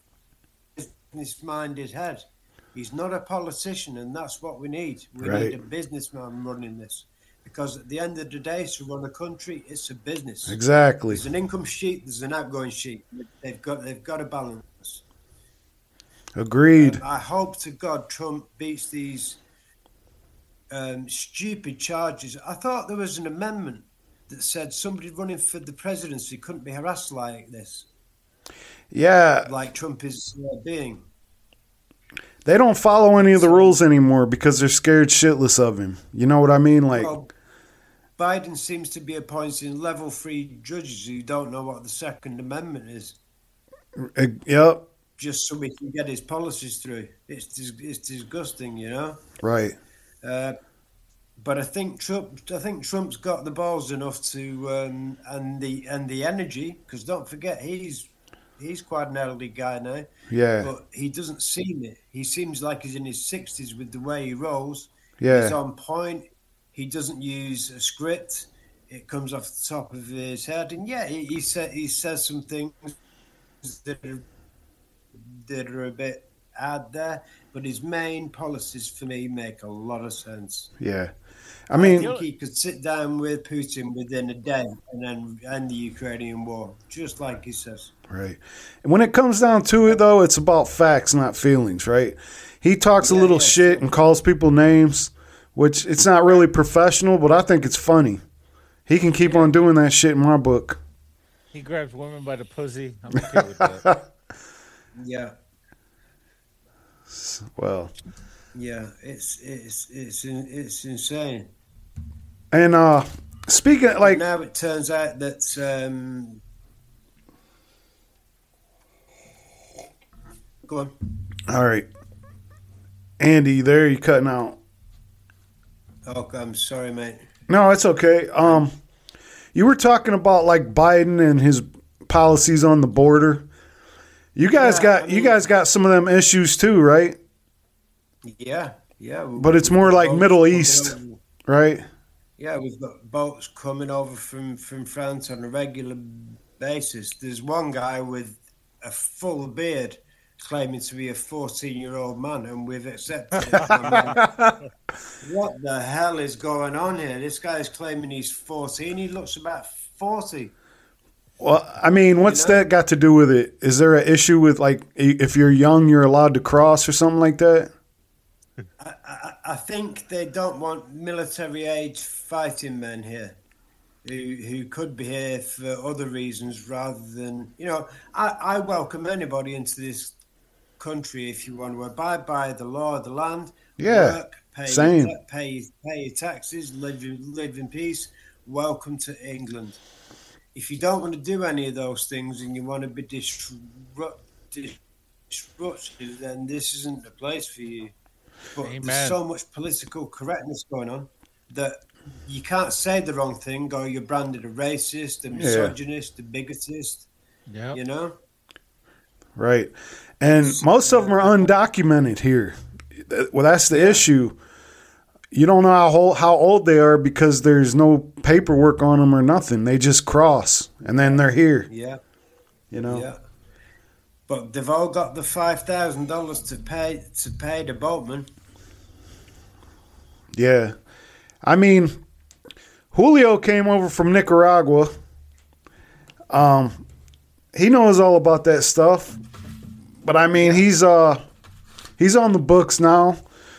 [SPEAKER 6] business-minded head. He's not a politician, and that's what we need. We
[SPEAKER 4] right.
[SPEAKER 6] need a businessman running this. Because at the end of the day, to run a country, it's a business.
[SPEAKER 4] Exactly.
[SPEAKER 6] There's an income sheet, there's an outgoing sheet. They've got they've got a balance.
[SPEAKER 4] Agreed.
[SPEAKER 6] Um, I hope to God Trump beats these um, stupid charges. I thought there was an amendment that said somebody running for the presidency couldn't be harassed like this.
[SPEAKER 4] Yeah.
[SPEAKER 6] Like Trump is uh, being.
[SPEAKER 4] They don't follow any of the rules anymore because they're scared shitless of him. You know what I mean? Like,
[SPEAKER 6] well, Biden seems to be appointing level three judges who don't know what the Second Amendment is.
[SPEAKER 4] Uh, yep.
[SPEAKER 6] Just so he can get his policies through. It's dis- it's disgusting, you know.
[SPEAKER 4] Right.
[SPEAKER 6] Uh, but I think Trump. I think Trump's got the balls enough to um, and the and the energy. Because don't forget, he's he's quite an elderly guy now.
[SPEAKER 4] Yeah.
[SPEAKER 6] But he doesn't seem it. He seems like he's in his sixties with the way he rolls.
[SPEAKER 4] Yeah.
[SPEAKER 6] He's on point. He doesn't use a script. It comes off the top of his head. And yeah, he, he, sa- he says some things that are, that are a bit odd there. But his main policies for me make a lot of sense.
[SPEAKER 4] Yeah. I mean,
[SPEAKER 6] I think he could sit down with Putin within a day and then end the Ukrainian war, just like he says.
[SPEAKER 4] right. And when it comes down to it, though, it's about facts, not feelings, right? He talks a
[SPEAKER 6] Yeah,
[SPEAKER 4] little
[SPEAKER 6] yeah.
[SPEAKER 4] shit and calls people names, which it's not really professional, but I think it's funny. He can keep on doing that shit in my book.
[SPEAKER 5] He grabs women by the pussy. I'm okay with that.
[SPEAKER 6] Yeah,
[SPEAKER 4] Well,
[SPEAKER 6] yeah, it's it's it's it's insane.
[SPEAKER 4] and uh speaking like
[SPEAKER 6] Now it turns out that um, go on.
[SPEAKER 4] all right. Andy, you there? You cutting out?
[SPEAKER 6] Okay, I'm sorry, mate.
[SPEAKER 4] No, it's okay. Um, you were talking about like Biden and his policies on the border. You guys
[SPEAKER 6] Yeah,
[SPEAKER 4] got
[SPEAKER 6] I
[SPEAKER 4] you
[SPEAKER 6] mean-
[SPEAKER 4] guys got some of them issues too, right?
[SPEAKER 6] Yeah, yeah.
[SPEAKER 4] But it's more like
[SPEAKER 6] Boats
[SPEAKER 4] Middle
[SPEAKER 6] coming
[SPEAKER 4] East,
[SPEAKER 6] over-
[SPEAKER 4] right?
[SPEAKER 6] Yeah, we've got boats coming over from, from France on a regular basis. There's one guy with a full beard claiming to be a fourteen-year-old man, and we've accepted it. I mean, what the hell is going on here? This guy's claiming he's fourteen. He looks about forty.
[SPEAKER 4] Well, I mean, what's
[SPEAKER 6] You know?
[SPEAKER 4] that got to do with it? Is there an issue with like if you're young, you're allowed to cross or something like that?
[SPEAKER 6] I, I, I think they don't want military-age fighting men here. Who, who could be here for other reasons rather than, you know, I, I welcome anybody into this country if you want to abide by the law of the land,
[SPEAKER 4] Yeah,
[SPEAKER 6] work, pay,
[SPEAKER 4] same.
[SPEAKER 6] Your, pay, pay your taxes, live, live in peace, welcome to England. If you don't want to do any of those things and you want to be disrupt, disruptive, then this isn't the place for you. But
[SPEAKER 5] Amen.
[SPEAKER 6] there's so much political correctness going on that you can't say the wrong thing or you're branded a racist, a misogynist, a bigotist,
[SPEAKER 5] Yeah.
[SPEAKER 6] you know?
[SPEAKER 4] Right. And most of them are undocumented here. Well, that's the issue. You don't know how old, how old they are because there's no paperwork on them or nothing. They just cross and then they're here,
[SPEAKER 6] Yeah,
[SPEAKER 4] you know?
[SPEAKER 6] yeah. But they've all got the five thousand dollars to pay to pay the boatman.
[SPEAKER 4] Yeah. I mean, Julio came over from Nicaragua. Um, he knows all about that stuff. But I mean, he's uh he's on the books now.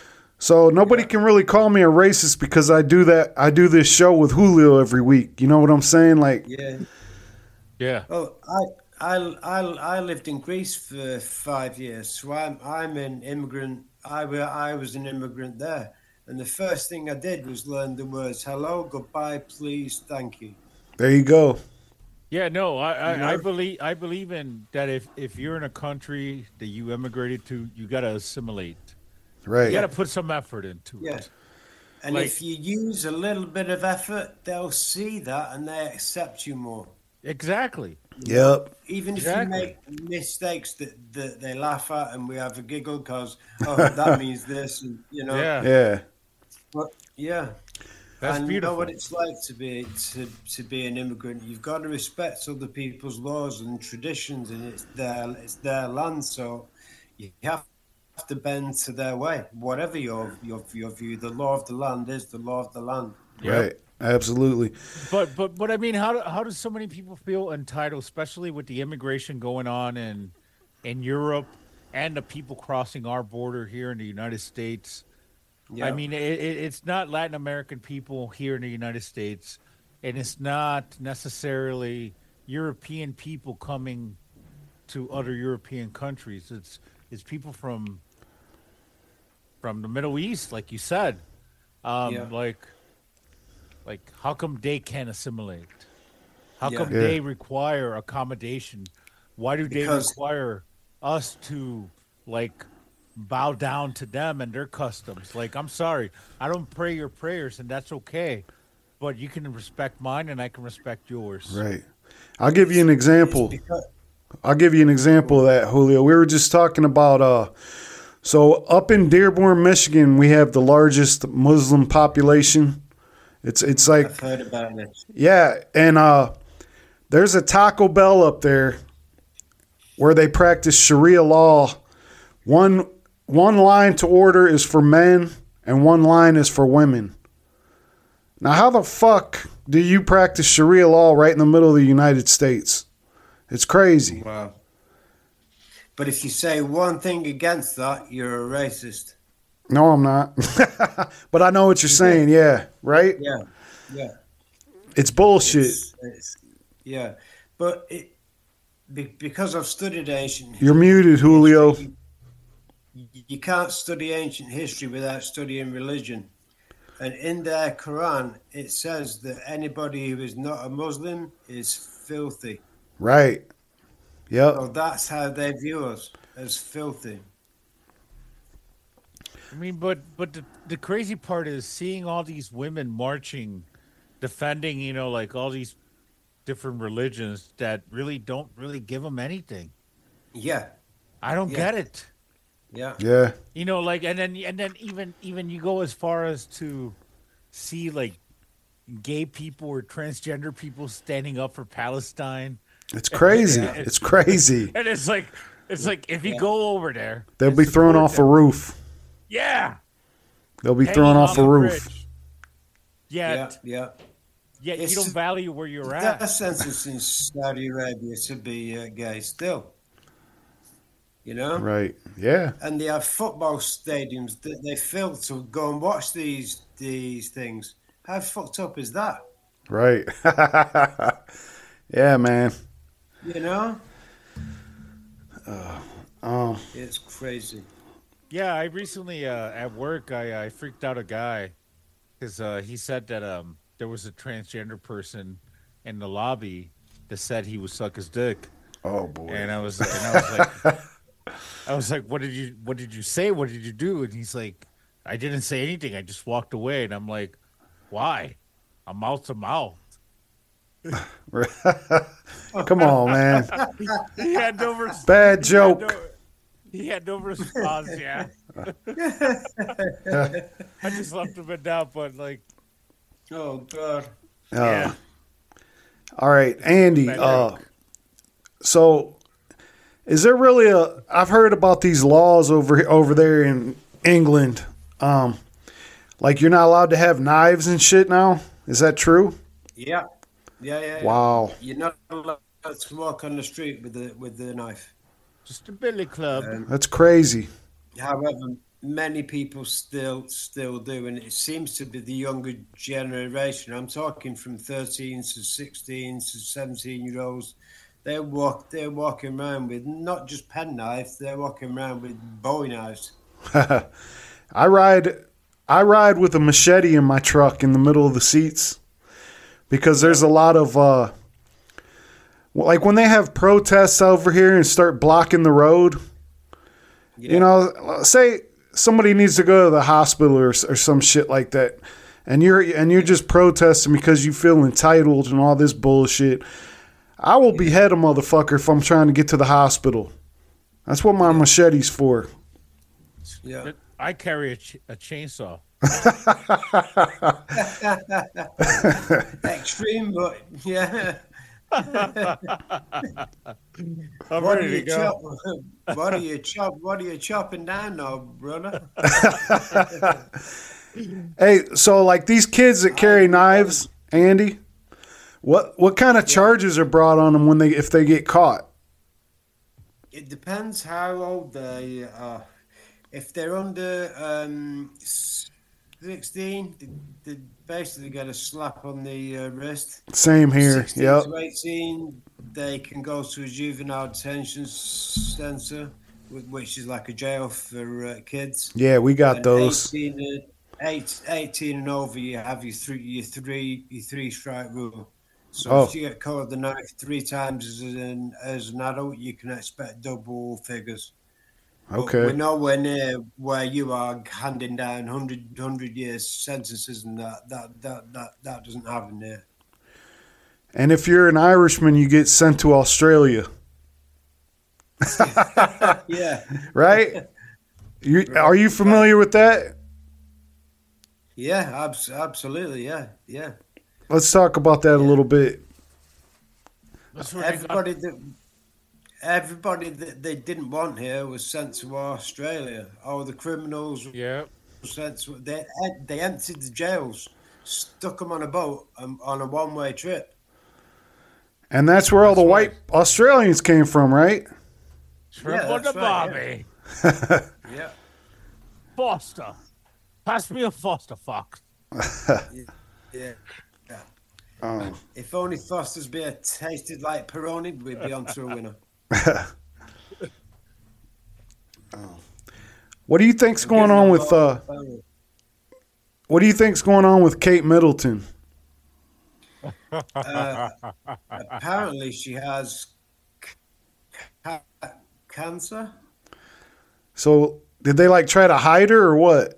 [SPEAKER 4] So nobody can really call me a racist because I do that I do this show with Julio every week. You know what I'm saying? Like
[SPEAKER 6] Yeah.
[SPEAKER 5] Yeah.
[SPEAKER 6] Oh, I I I I lived in Greece for five years, so I'm I'm an immigrant. I wa- I was an immigrant there, and the first thing I did was learn the words hello, goodbye, please, thank you.
[SPEAKER 4] there you go.
[SPEAKER 5] Yeah, no, I, I,
[SPEAKER 6] You
[SPEAKER 5] I
[SPEAKER 6] know?
[SPEAKER 5] believe I believe in that if, if you're in a country that you immigrated to, you gotta assimilate. You
[SPEAKER 4] Right.
[SPEAKER 5] gotta put some effort into
[SPEAKER 6] Yeah.
[SPEAKER 5] it.
[SPEAKER 6] And
[SPEAKER 5] Like-
[SPEAKER 6] if you use a little bit of effort, they'll see that and they accept you more.
[SPEAKER 5] Exactly.
[SPEAKER 4] Yep.
[SPEAKER 6] Even if
[SPEAKER 5] Exactly.
[SPEAKER 6] you make mistakes that, that they laugh at and we have a giggle because, oh, that means this, and, you know.
[SPEAKER 5] Yeah.
[SPEAKER 4] Yeah.
[SPEAKER 6] But, yeah.
[SPEAKER 5] That's
[SPEAKER 6] and
[SPEAKER 5] beautiful.
[SPEAKER 6] know what it's like to be to, to be an immigrant. You've got to respect other people's laws and traditions, and it's their it's their land, so you have to bend to their way. Whatever your your your view, the law of the land is the law of the land.
[SPEAKER 5] Yep.
[SPEAKER 4] Right. Absolutely.
[SPEAKER 5] But but but I mean, how do, how do so many people feel entitled, especially with the immigration going on in in Europe and the people crossing our border here in the United States?
[SPEAKER 6] Yeah.
[SPEAKER 5] I mean, it, it, it's not Latin American people here in the United States, and it's not necessarily European people coming to other European countries. It's it's people from from the Middle East, like you said. Um,
[SPEAKER 6] Yeah.
[SPEAKER 5] Like, like how come they can't assimilate? How
[SPEAKER 6] Yeah.
[SPEAKER 5] come
[SPEAKER 4] Yeah.
[SPEAKER 5] they require accommodation? Why do they
[SPEAKER 6] Because-
[SPEAKER 5] require us to like bow down to them and their customs? Like, I'm sorry, I don't pray your prayers, and that's okay. But you can respect mine, and I can respect yours.
[SPEAKER 4] Right. I'll give you an example.
[SPEAKER 6] It's because,
[SPEAKER 4] I'll give you an example of that, Julio. We were just talking about uh, So up in Dearborn, Michigan, we have the largest Muslim population. It's it's like
[SPEAKER 6] I've heard about this.
[SPEAKER 4] yeah, and uh, there's a Taco Bell up there where they practice Sharia law. One one line to order is for men, and one line is for women. Now, how the fuck do you practice Sharia law right in the middle of the United States? It's crazy.
[SPEAKER 6] Wow. But if you say one thing against that, you're a racist.
[SPEAKER 4] No, I'm not. But I know what you're saying. Yeah, right?
[SPEAKER 6] Yeah, yeah.
[SPEAKER 4] It's bullshit.
[SPEAKER 6] It's, it's, yeah, but it, be, because I've studied ancient
[SPEAKER 4] You're muted, Julio.
[SPEAKER 6] history, you, you can't study ancient history without studying religion. And in their Quran, it says that anybody who is not a Muslim is filthy.
[SPEAKER 4] Right. Yep.
[SPEAKER 6] So that's how they view us, as filthy.
[SPEAKER 5] I mean, but but the, the crazy part is seeing all these women marching, defending, you know, like all these different religions that really don't really give them anything.
[SPEAKER 6] Yeah,
[SPEAKER 5] I don't
[SPEAKER 6] Yeah.
[SPEAKER 5] get it.
[SPEAKER 6] yeah.
[SPEAKER 4] Yeah.
[SPEAKER 5] You know, like, and then and then even even you go as far as to see like gay people or transgender people standing up for Palestine,
[SPEAKER 4] It's crazy.
[SPEAKER 5] Yeah.
[SPEAKER 4] It's crazy.
[SPEAKER 5] and it's like it's like if you go over there,
[SPEAKER 4] They'll
[SPEAKER 5] and
[SPEAKER 4] be thrown
[SPEAKER 5] support
[SPEAKER 4] off a
[SPEAKER 5] them,
[SPEAKER 4] roof.
[SPEAKER 5] Yeah,
[SPEAKER 4] They'll be
[SPEAKER 5] hanging
[SPEAKER 4] thrown off a
[SPEAKER 5] the
[SPEAKER 4] roof.
[SPEAKER 5] bridge.
[SPEAKER 6] Yeah,
[SPEAKER 5] Yet,
[SPEAKER 6] yeah.
[SPEAKER 5] yet you
[SPEAKER 6] It's-
[SPEAKER 5] don't value where you're
[SPEAKER 6] That
[SPEAKER 5] at.
[SPEAKER 6] census in Saudi Arabia to be uh, gay still. You know?
[SPEAKER 4] Right. Yeah.
[SPEAKER 6] And they have football stadiums that they fill to go and watch these these things. How fucked up is that?
[SPEAKER 4] Right. Yeah, man.
[SPEAKER 6] You know?
[SPEAKER 4] Um,
[SPEAKER 6] It's crazy.
[SPEAKER 5] Yeah, I recently uh, at work I, I freaked out a guy because uh, he said that um there was a transgender person in the lobby that said he would suck his dick,
[SPEAKER 4] oh boy.
[SPEAKER 5] and I was and I was like I was like, what did you what did you say? What did you do? And he's like, I didn't say anything. I just walked away, and I'm like, why? I'm mouth to mouth.
[SPEAKER 4] Come on, man.
[SPEAKER 5] He had no res-
[SPEAKER 4] Bad
[SPEAKER 5] he had no-
[SPEAKER 4] joke.
[SPEAKER 5] He had no response. Yeah, I just left him in doubt, but like,
[SPEAKER 6] Oh God.
[SPEAKER 4] Uh,
[SPEAKER 5] yeah.
[SPEAKER 4] All right, Andy.
[SPEAKER 5] Bad
[SPEAKER 4] Uh,
[SPEAKER 5] joke.
[SPEAKER 4] so, is there really a? I've heard about these laws over over there in England. Um, like you're not allowed to have knives and shit now. Is that true?
[SPEAKER 6] Yeah. Yeah, yeah, yeah.
[SPEAKER 4] Wow.
[SPEAKER 6] You're not allowed to walk on the street with the with the knife.
[SPEAKER 5] Just a billy club.
[SPEAKER 6] Um,
[SPEAKER 4] That's crazy.
[SPEAKER 6] However, many people still still do, and it seems to be the younger generation. I'm talking from thirteen to sixteen to seventeen year olds. They walk they're walking around with not just pen knives, they're walking around with Bowie knives.
[SPEAKER 4] I ride I ride with a machete in my truck in the middle of the seats because there's a lot of uh like when they have protests over here and start blocking the road,
[SPEAKER 6] Yeah.
[SPEAKER 4] you know, say somebody needs to go to the hospital or, or some shit like that, and you're and you're just protesting because you feel entitled and all this bullshit. I will behead a motherfucker if I'm trying to get to the hospital. That's what my machete's for.
[SPEAKER 6] Yeah.
[SPEAKER 5] I carry a, ch- a chainsaw.
[SPEAKER 6] Extreme, but yeah.
[SPEAKER 5] I'm
[SPEAKER 6] What are
[SPEAKER 5] ready to
[SPEAKER 6] you
[SPEAKER 5] go.
[SPEAKER 6] chop? What are you chop? What are you chopping down now, brother?
[SPEAKER 4] Hey, so like these kids that carry knives, Andy, what what kind of charges are brought on them when they if they get caught?
[SPEAKER 6] It depends how old they are. If they're under um, sixteen, they, they basically get a slap on the uh, wrist.
[SPEAKER 4] Same here.
[SPEAKER 6] sixteen
[SPEAKER 4] Yep.
[SPEAKER 6] to eighteen, they can go to a juvenile detention centre, wh- which is like a jail for uh, kids.
[SPEAKER 4] Yeah, we got
[SPEAKER 6] And
[SPEAKER 4] those.
[SPEAKER 6] eighteen, uh, eight, eighteen and over, you have your three, your three, your three strike rule. So
[SPEAKER 4] Oh.
[SPEAKER 6] if you get caught with the knife three times as an as an adult, you can expect double figures. But
[SPEAKER 4] Okay.
[SPEAKER 6] we're nowhere near where you are handing down hundred hundred years sentences, and that that that that, that doesn't happen there.
[SPEAKER 4] And if you're an Irishman, you get sent to Australia,
[SPEAKER 6] Yeah,
[SPEAKER 4] right? You, are you familiar with that?
[SPEAKER 6] Yeah, abs- absolutely. Yeah, yeah.
[SPEAKER 4] Let's talk about that a little bit.
[SPEAKER 5] That's where they got-
[SPEAKER 6] Everybody that everybody that they didn't want here was sent to Australia. All the criminals
[SPEAKER 5] Yeah.
[SPEAKER 6] were sent to, they they emptied the jails, stuck them on a boat um, on a one way trip.
[SPEAKER 4] And that's where all the
[SPEAKER 5] That's
[SPEAKER 4] white Australians came from, right?
[SPEAKER 5] Shrimp
[SPEAKER 6] Yeah,
[SPEAKER 5] on the
[SPEAKER 6] that's right,
[SPEAKER 5] barbie.
[SPEAKER 6] Yeah,
[SPEAKER 5] Foster. Pass me a Foster Fox.
[SPEAKER 6] yeah. yeah.
[SPEAKER 4] Oh.
[SPEAKER 6] If only Foster's beer tasted like Peroni, we'd be on to a winner.
[SPEAKER 4] What do you think's going on with uh? What do you think's going on with Kate Middleton?
[SPEAKER 6] Uh, apparently, she has ca- cancer.
[SPEAKER 4] So did they like try to hide her or what?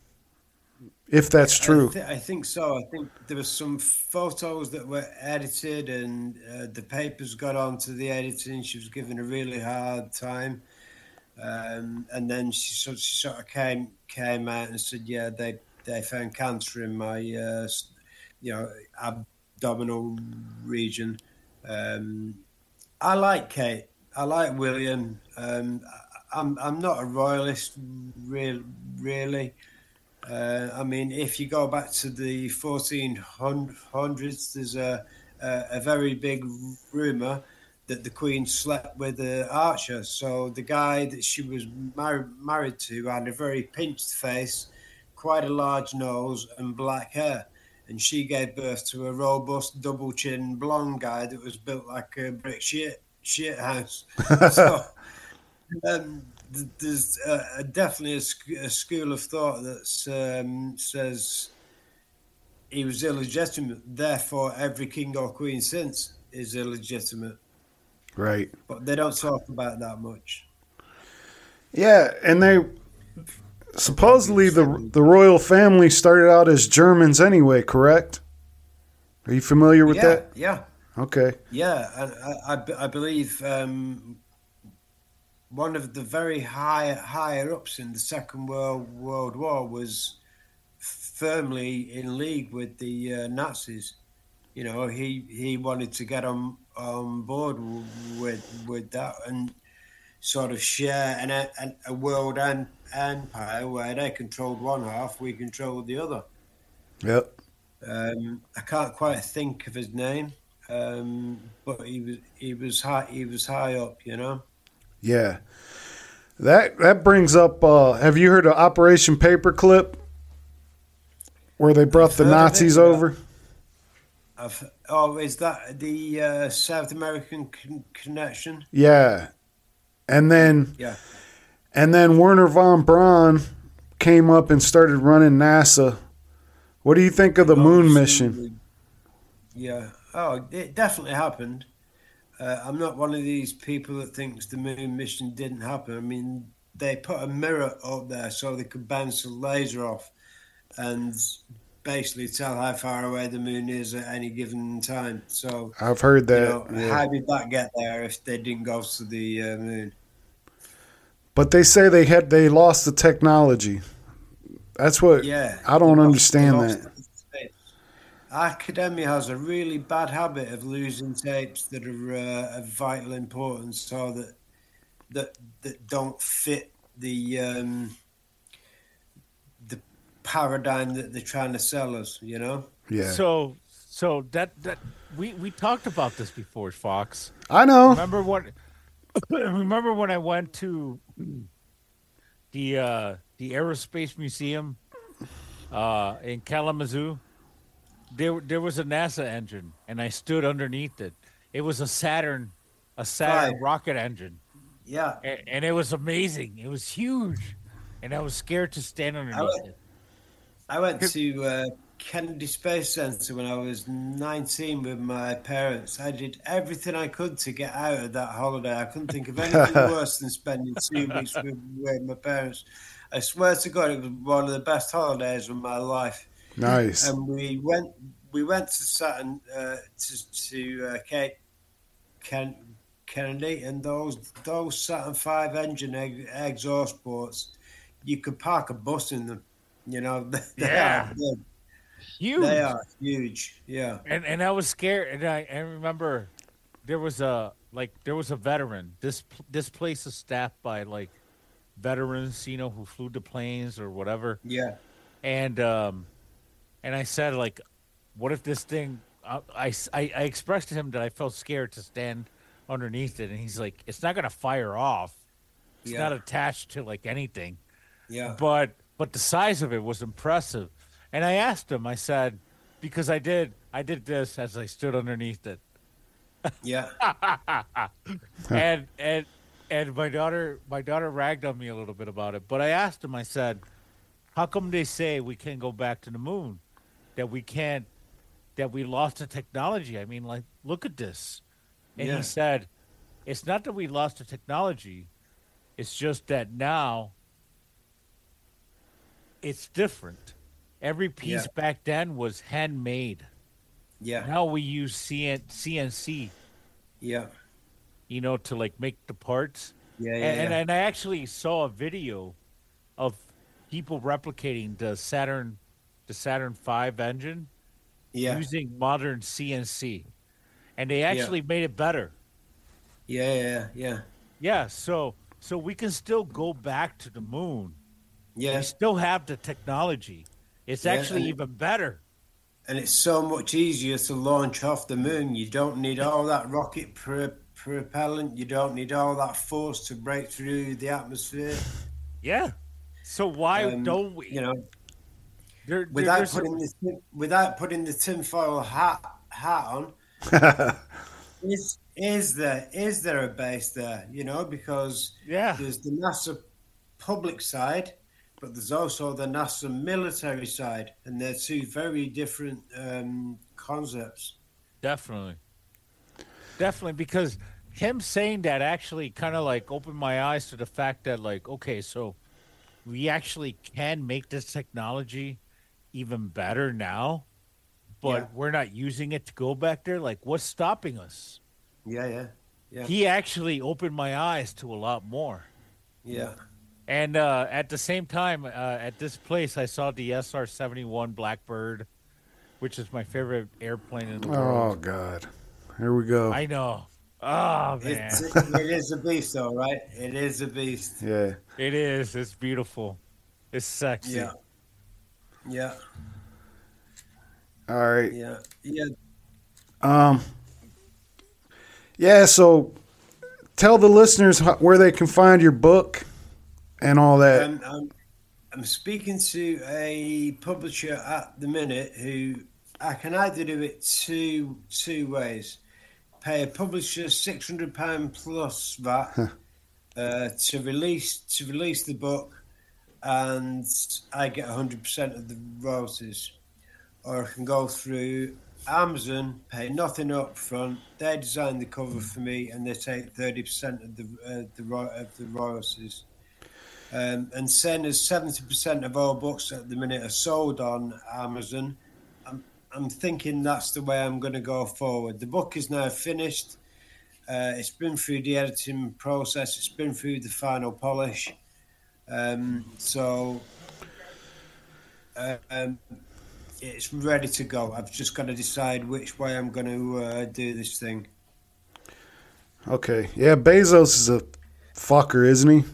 [SPEAKER 4] If that's true.
[SPEAKER 6] I, th- I think so. I think there were some photos that were edited, and uh, the papers got onto the editing. She was given a really hard time, um, and then she sort, she sort of came came out and said, "Yeah, they they found cancer in my, uh, you know, abdominal region." Um, I like Kate. I like William. Um, I'm I'm not a royalist, real really. Uh, I mean, if you go back to the fourteen hundreds, there's a, a, a very big rumour that the Queen slept with uh, Archer. So the guy that she was mar- married to had a very pinched face, quite a large nose, and black hair. And she gave birth to a robust, double-chin blonde guy that was built like a brick shit, shit house. So... Um, There's uh, definitely a, sc- a school of thought that um, says he was illegitimate. Therefore, every king or queen since is illegitimate.
[SPEAKER 4] Right.
[SPEAKER 6] But they don't talk about that much.
[SPEAKER 4] Yeah, and they supposedly the the royal family started out as Germans anyway, correct? Are you familiar with
[SPEAKER 6] yeah,
[SPEAKER 4] that?
[SPEAKER 6] yeah,
[SPEAKER 4] Okay.
[SPEAKER 6] yeah. I, I, I believe um, one of the very high higher ups in the Second World World War was firmly in league with the uh, Nazis. You know, he, he wanted to get on on board with with that and sort of share an, an, a world an, empire where they controlled one half, we controlled the other.
[SPEAKER 4] Yep.
[SPEAKER 6] Um, I can't quite think of his name, um, but he was he was high he was high up, you know.
[SPEAKER 4] Yeah. That that brings up uh, have you heard of Operation Paperclip? Where they brought
[SPEAKER 6] I've
[SPEAKER 4] the
[SPEAKER 6] heard of
[SPEAKER 4] Nazis
[SPEAKER 6] it, yeah.
[SPEAKER 4] over?
[SPEAKER 6] I've, oh, is that the uh, South American con- connection?
[SPEAKER 4] Yeah. And then
[SPEAKER 6] Yeah.
[SPEAKER 4] and then Werner von Braun came up and started running NASA. What do you think of the moon mission?
[SPEAKER 6] Yeah. Oh, it definitely happened. Uh, I'm not one of these people that thinks the moon mission didn't happen. I mean, they put a mirror up there so they could bounce a laser off and basically tell how far away the moon is at any given time. So
[SPEAKER 4] I've heard that.
[SPEAKER 6] you know,
[SPEAKER 4] yeah.
[SPEAKER 6] how did that get there if they didn't go to the uh, moon?
[SPEAKER 4] But they say they had they lost the technology. That's what
[SPEAKER 6] Yeah,
[SPEAKER 4] I don't
[SPEAKER 6] they lost-
[SPEAKER 4] understand
[SPEAKER 6] they lost
[SPEAKER 4] that.
[SPEAKER 6] the tapes. Academia has a really bad habit of losing tapes that are uh, of vital importance, or that that that don't fit the um, the paradigm that they're trying to sell us. You know.
[SPEAKER 4] Yeah.
[SPEAKER 5] So, so that that we we talked about this before, Fox.
[SPEAKER 4] I know.
[SPEAKER 5] Remember what? Remember when I went to the uh, the Aerospace Museum uh, in Kalamazoo? There, there was a NASA engine, and I stood underneath it. It was a Saturn, a Saturn
[SPEAKER 6] Right.
[SPEAKER 5] rocket engine,
[SPEAKER 6] Yeah.
[SPEAKER 5] and, and it was amazing. It was huge, and I was scared to stand underneath
[SPEAKER 6] went-
[SPEAKER 5] it.
[SPEAKER 6] I went to uh, Kennedy Space Center when I was nineteen with my parents. I did everything I could to get out of that holiday. I couldn't think of anything worse than spending two weeks with, with my parents. I swear to God, it was one of the best holidays of my life.
[SPEAKER 4] Nice.
[SPEAKER 6] And we went we went to Saturn uh, to to uh, Cape Ken, Kennedy, and those those Saturn five engine ex- exhaust ports you could park a bus in them. You know, they
[SPEAKER 5] Yeah.
[SPEAKER 6] are big.
[SPEAKER 5] Huge.
[SPEAKER 6] They are huge. Yeah.
[SPEAKER 5] And and I was scared. And I, I remember there was a like there was a veteran. This this place is staffed by like veterans, you know, who flew the planes or whatever.
[SPEAKER 6] Yeah.
[SPEAKER 5] And um, and I said like, what if this thing? I, I, I expressed to him that I felt scared to stand underneath it, and he's like, it's not gonna fire off. It's
[SPEAKER 6] Yeah.
[SPEAKER 5] not attached to like anything.
[SPEAKER 6] Yeah.
[SPEAKER 5] But but the size of it was impressive. And I asked him, I said, because I did I did this as I stood underneath it.
[SPEAKER 6] Yeah.
[SPEAKER 5] and and and my daughter my daughter ragged on me a little bit about it. But I asked him, I said, how come they say we can't go back to the moon? That we can't that we lost the technology. I mean, like, look at this. And
[SPEAKER 6] Yeah.
[SPEAKER 5] he said, it's not that we lost the technology. It's just that now it's different. Every piece
[SPEAKER 6] Yeah.
[SPEAKER 5] back then was handmade.
[SPEAKER 6] Yeah.
[SPEAKER 5] Now we use C N C,
[SPEAKER 6] Yeah.
[SPEAKER 5] you know, to like make the parts.
[SPEAKER 6] Yeah.
[SPEAKER 5] And,
[SPEAKER 6] Yeah.
[SPEAKER 5] and,
[SPEAKER 6] yeah.
[SPEAKER 5] and I actually saw a video of people replicating the Saturn, the Saturn five engine
[SPEAKER 6] Yeah.
[SPEAKER 5] using modern C N C, and they actually made it better.
[SPEAKER 6] Yeah. Yeah. Yeah.
[SPEAKER 5] Yeah, so so we can still go back to the moon.
[SPEAKER 6] Yeah.
[SPEAKER 5] We still have the technology. It's
[SPEAKER 6] Yeah,
[SPEAKER 5] actually
[SPEAKER 6] and-
[SPEAKER 5] even better.
[SPEAKER 6] And it's so much easier to launch off the moon. You don't need all that rocket pro- propellant. You don't need all that force to break through the atmosphere.
[SPEAKER 5] Yeah. So why
[SPEAKER 6] Um,
[SPEAKER 5] don't we?
[SPEAKER 6] You know,
[SPEAKER 5] there, there-
[SPEAKER 6] without
[SPEAKER 5] there's a-
[SPEAKER 6] putting the tin- without putting the tinfoil hat hat on, is is there is there a base there? You know, because
[SPEAKER 5] Yeah.
[SPEAKER 6] there's the NASA public side, but there's also the NASA military side, and they're two very different um, concepts.
[SPEAKER 5] Definitely. Definitely, because him saying that actually kind of like opened my eyes to the fact that, like, okay, so we actually can make this technology even better now, but
[SPEAKER 6] Yeah.
[SPEAKER 5] we're not using it to go back there. Like, what's stopping us?
[SPEAKER 6] Yeah, yeah, yeah,
[SPEAKER 5] He actually opened my eyes to a lot more.
[SPEAKER 6] yeah,
[SPEAKER 5] And uh, at the same time, uh, at this place, I saw the S R seventy-one Blackbird, which is my favorite airplane in the
[SPEAKER 4] Oh
[SPEAKER 5] world.
[SPEAKER 4] God, here we go.
[SPEAKER 5] I know. Oh, man.
[SPEAKER 6] It's, it is a beast, though, right? It is a beast.
[SPEAKER 4] Yeah.
[SPEAKER 5] It is. It's beautiful. It's sexy.
[SPEAKER 6] Yeah, yeah,
[SPEAKER 4] All right.
[SPEAKER 6] yeah, yeah.
[SPEAKER 4] Um. Yeah. So, tell the listeners how, where they can find your book and all that.
[SPEAKER 6] Um, I'm, I'm speaking to a publisher at the minute who I can either do it two two ways. Pay a publisher six hundred pound plus V A T uh, to release to release the book, and I get one hundred percent of the royalties. Or I can go through Amazon, pay nothing up front. They design the cover for me, and they take thirty percent of the uh, the ro- of the royalties. Um, and saying as seventy percent of all books at the minute are sold on Amazon, I'm, I'm thinking that's the way I'm going to go forward. The book is now finished. Uh, it's been through the editing process. It's been through the final polish. Um, so uh, um, it's ready to go. I've just got to decide which way I'm going to uh, do this thing.
[SPEAKER 4] Okay. Yeah. Bezos is a fucker, isn't he?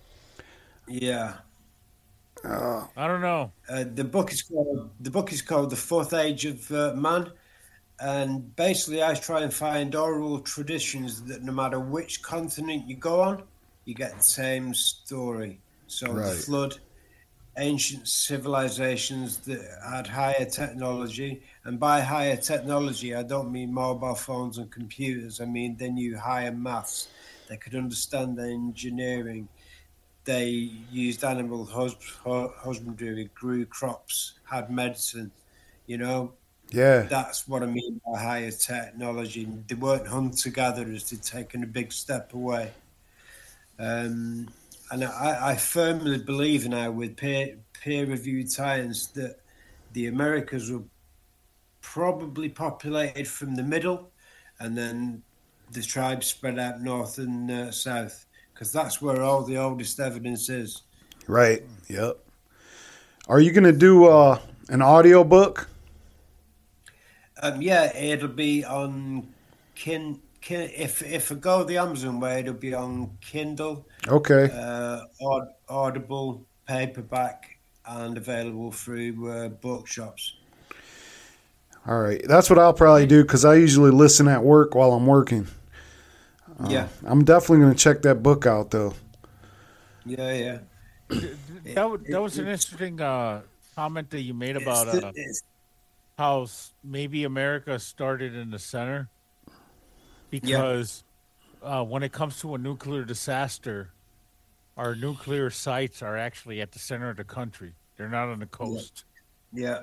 [SPEAKER 6] Yeah.
[SPEAKER 4] Uh,
[SPEAKER 5] I don't know.
[SPEAKER 6] Uh, the book is called the book is called The Fourth Age of uh, Man, and basically I try and find oral traditions that no matter which continent you go on, you get the same story. So
[SPEAKER 4] Right.
[SPEAKER 6] the flood, ancient civilizations that had higher technology, and by higher technology I don't mean mobile phones and computers. I mean they knew higher maths. They could understand the engineering. They used animal hus- hu- husbandry, grew crops, had medicine. You know,
[SPEAKER 4] yeah.
[SPEAKER 6] that's what I mean by higher technology. They weren't hunter-gatherers. They'd taken a big step away. Um, and I, I firmly believe now with peer, peer-reviewed science that the Americas were probably populated from the middle, and then the tribes spread out north and uh, south. Because that's where all the oldest evidence is.
[SPEAKER 4] Right. Yep. Are you going to do uh, an audio book?
[SPEAKER 6] Um, yeah, it'll be on kin. kin if if I go the Amazon way, it'll be on Kindle,
[SPEAKER 4] Okay.
[SPEAKER 6] uh, Aud- Audible, paperback, and available through uh, bookshops.
[SPEAKER 4] All right. That's what I'll probably do because I usually listen at work while I'm working. Uh,
[SPEAKER 6] Yeah,
[SPEAKER 4] I'm definitely going to check that book out, though.
[SPEAKER 6] yeah, yeah.
[SPEAKER 5] That, wa- that was an interesting uh, comment that you made about
[SPEAKER 6] It's the-
[SPEAKER 5] uh,
[SPEAKER 6] it's-
[SPEAKER 5] how s- maybe America started in the center because uh, when it comes to a nuclear disaster, our nuclear sites are actually at the center of the country. They're not on the coast.
[SPEAKER 6] Yeah.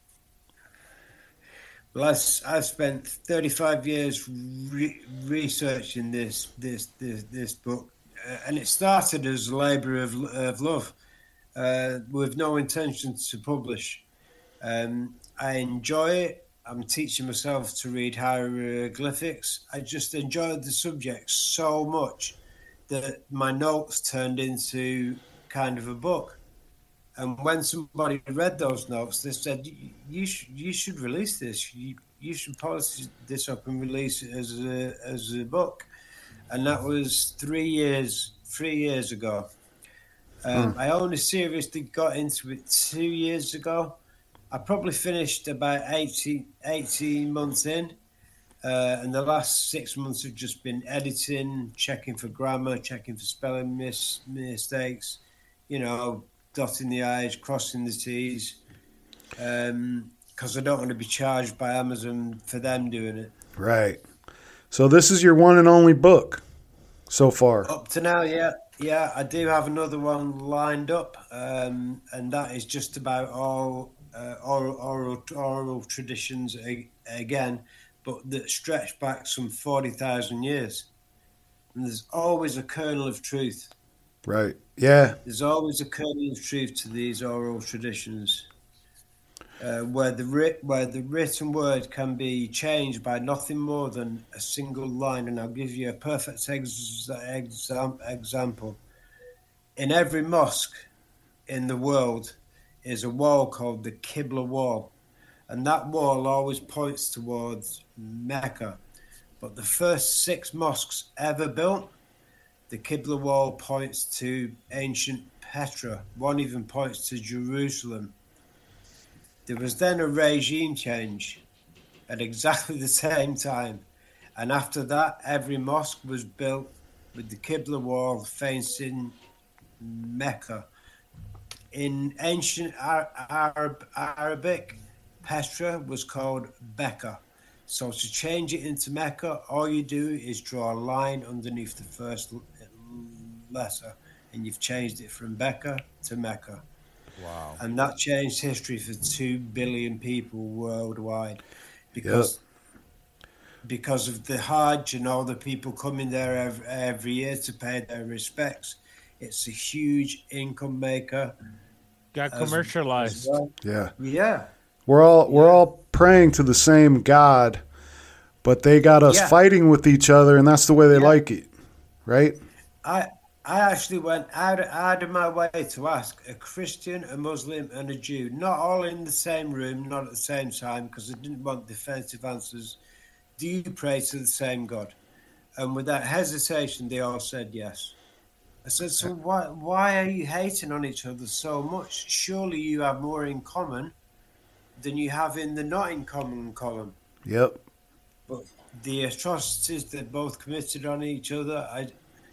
[SPEAKER 6] Well, I, s- I spent thirty-five years re- researching this this this, this book, uh, and it started as a labour of, of love, uh, with no intention to publish. Um, I enjoy it. I'm teaching myself to read hieroglyphics. I just enjoyed the subject so much that my notes turned into kind of a book. And when somebody read those notes, they said, "You, you should you should release this. You, you should polish this up and release it as a as a book." And that was three years three years ago. Um, I only seriously got into it two years ago. I probably finished about eighteen, eighteen months in, uh, and the last six months have just been editing, checking for grammar, checking for spelling mis- mistakes, you know, dotting the I's, crossing the T's, because um, I don't want to be charged by Amazon for them doing it.
[SPEAKER 4] Right. So this is your one and only book so far.
[SPEAKER 6] Up to now, yeah. Yeah, I do have another one lined up, um, and that is just about all uh, oral, oral, oral traditions a- again, but that stretch back some forty thousand years. And there's always a kernel of truth.
[SPEAKER 4] Right. Yeah.
[SPEAKER 6] There's always a kernel of truth to these oral traditions, uh, where the writ, where the written word can be changed by nothing more than a single line. And I'll give you a perfect ex- exam- example. In every mosque in the world is a wall called the Qibla wall, and that wall always points towards Mecca. But the first six mosques ever built, the Qibla wall points to ancient Petra. One even points to Jerusalem. There was then a regime change at exactly the same time. And after that, every mosque was built with the Qibla wall facing Mecca. In ancient Arab, Arabic, Petra was called Becca. So to change it into Mecca, all you do is draw a line underneath the first letter, and you've changed it from Becca to Mecca.
[SPEAKER 5] Wow.
[SPEAKER 6] And that changed history for two billion people worldwide because yep. because of the Hajj and all the people coming there every, every year to pay their respects. It's a huge income maker.
[SPEAKER 5] Got commercialized.
[SPEAKER 6] As well.
[SPEAKER 4] Yeah.
[SPEAKER 6] Yeah.
[SPEAKER 4] We're all we're yeah. all praying to the same God, but they got us yeah. fighting with each other, and that's the way they yeah. like it, right?
[SPEAKER 6] I I actually went out, out of my way to ask a Christian, a Muslim, and a Jew, not all in the same room, not at the same time, because I didn't want defensive answers. Do you pray to the same God? And without hesitation, they all said yes. I said, so why why are you hating on each other so much? Surely you have more in common than you have in the not in common column.
[SPEAKER 4] Yep.
[SPEAKER 6] But the atrocities that both committed on each other, I.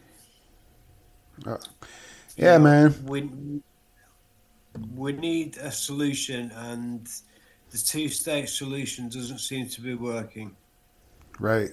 [SPEAKER 4] Uh, yeah, know, man.
[SPEAKER 6] We we need a solution, and the two-state solution doesn't seem to be working.
[SPEAKER 4] Right.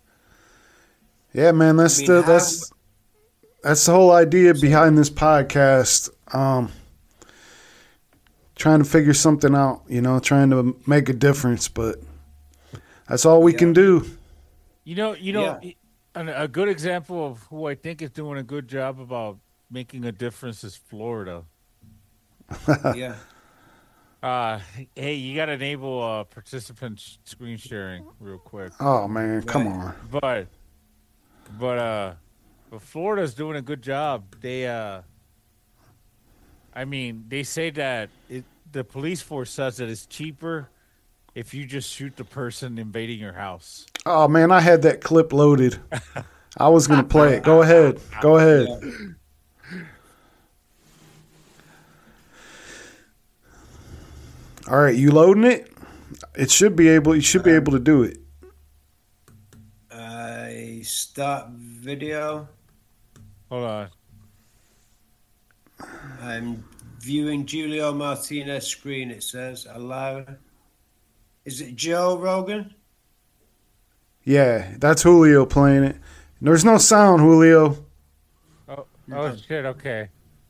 [SPEAKER 4] Yeah, man. That's I mean, the how, that's. That's the whole idea behind this podcast. Um, trying to figure something out, you know, trying to make a difference, but that's all we yeah. can do.
[SPEAKER 5] You know, you know, yeah. a good example of who I think is doing a good job about making a difference is Florida.
[SPEAKER 6] yeah.
[SPEAKER 5] Uh, hey, you got to enable uh, participant screen sharing real quick.
[SPEAKER 4] Oh man, right. Come on.
[SPEAKER 5] But, but uh. But Florida's doing a good job. They uh, I mean, they say that it, the police force says that it's cheaper if you just shoot the person invading your house.
[SPEAKER 4] Oh man, I had that clip loaded. I was gonna play it. Go ahead. Go ahead. All right, you loading it? It should be able. You should be able to do it.
[SPEAKER 6] I start video.
[SPEAKER 5] Hold on.
[SPEAKER 6] I'm viewing Julio Martinez screen. It says allow. Is it Joe Rogan?
[SPEAKER 4] Yeah, that's Julio playing it. There's no sound, Julio.
[SPEAKER 5] Oh, oh shit. Okay.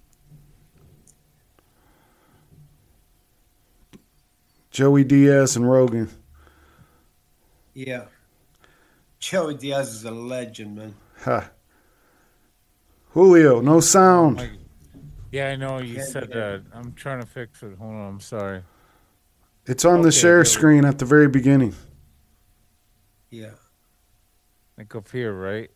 [SPEAKER 4] Joey Diaz and Rogan.
[SPEAKER 6] Yeah. Joey Diaz is a legend, man.
[SPEAKER 4] Ha. Julio, no sound.
[SPEAKER 5] Like, yeah, I know you said that. I'm trying to fix it. Hold on. I'm sorry.
[SPEAKER 4] It's on
[SPEAKER 5] Okay,
[SPEAKER 4] the share
[SPEAKER 5] there we-
[SPEAKER 4] screen at the very beginning.
[SPEAKER 6] Yeah.
[SPEAKER 5] Like up here, right?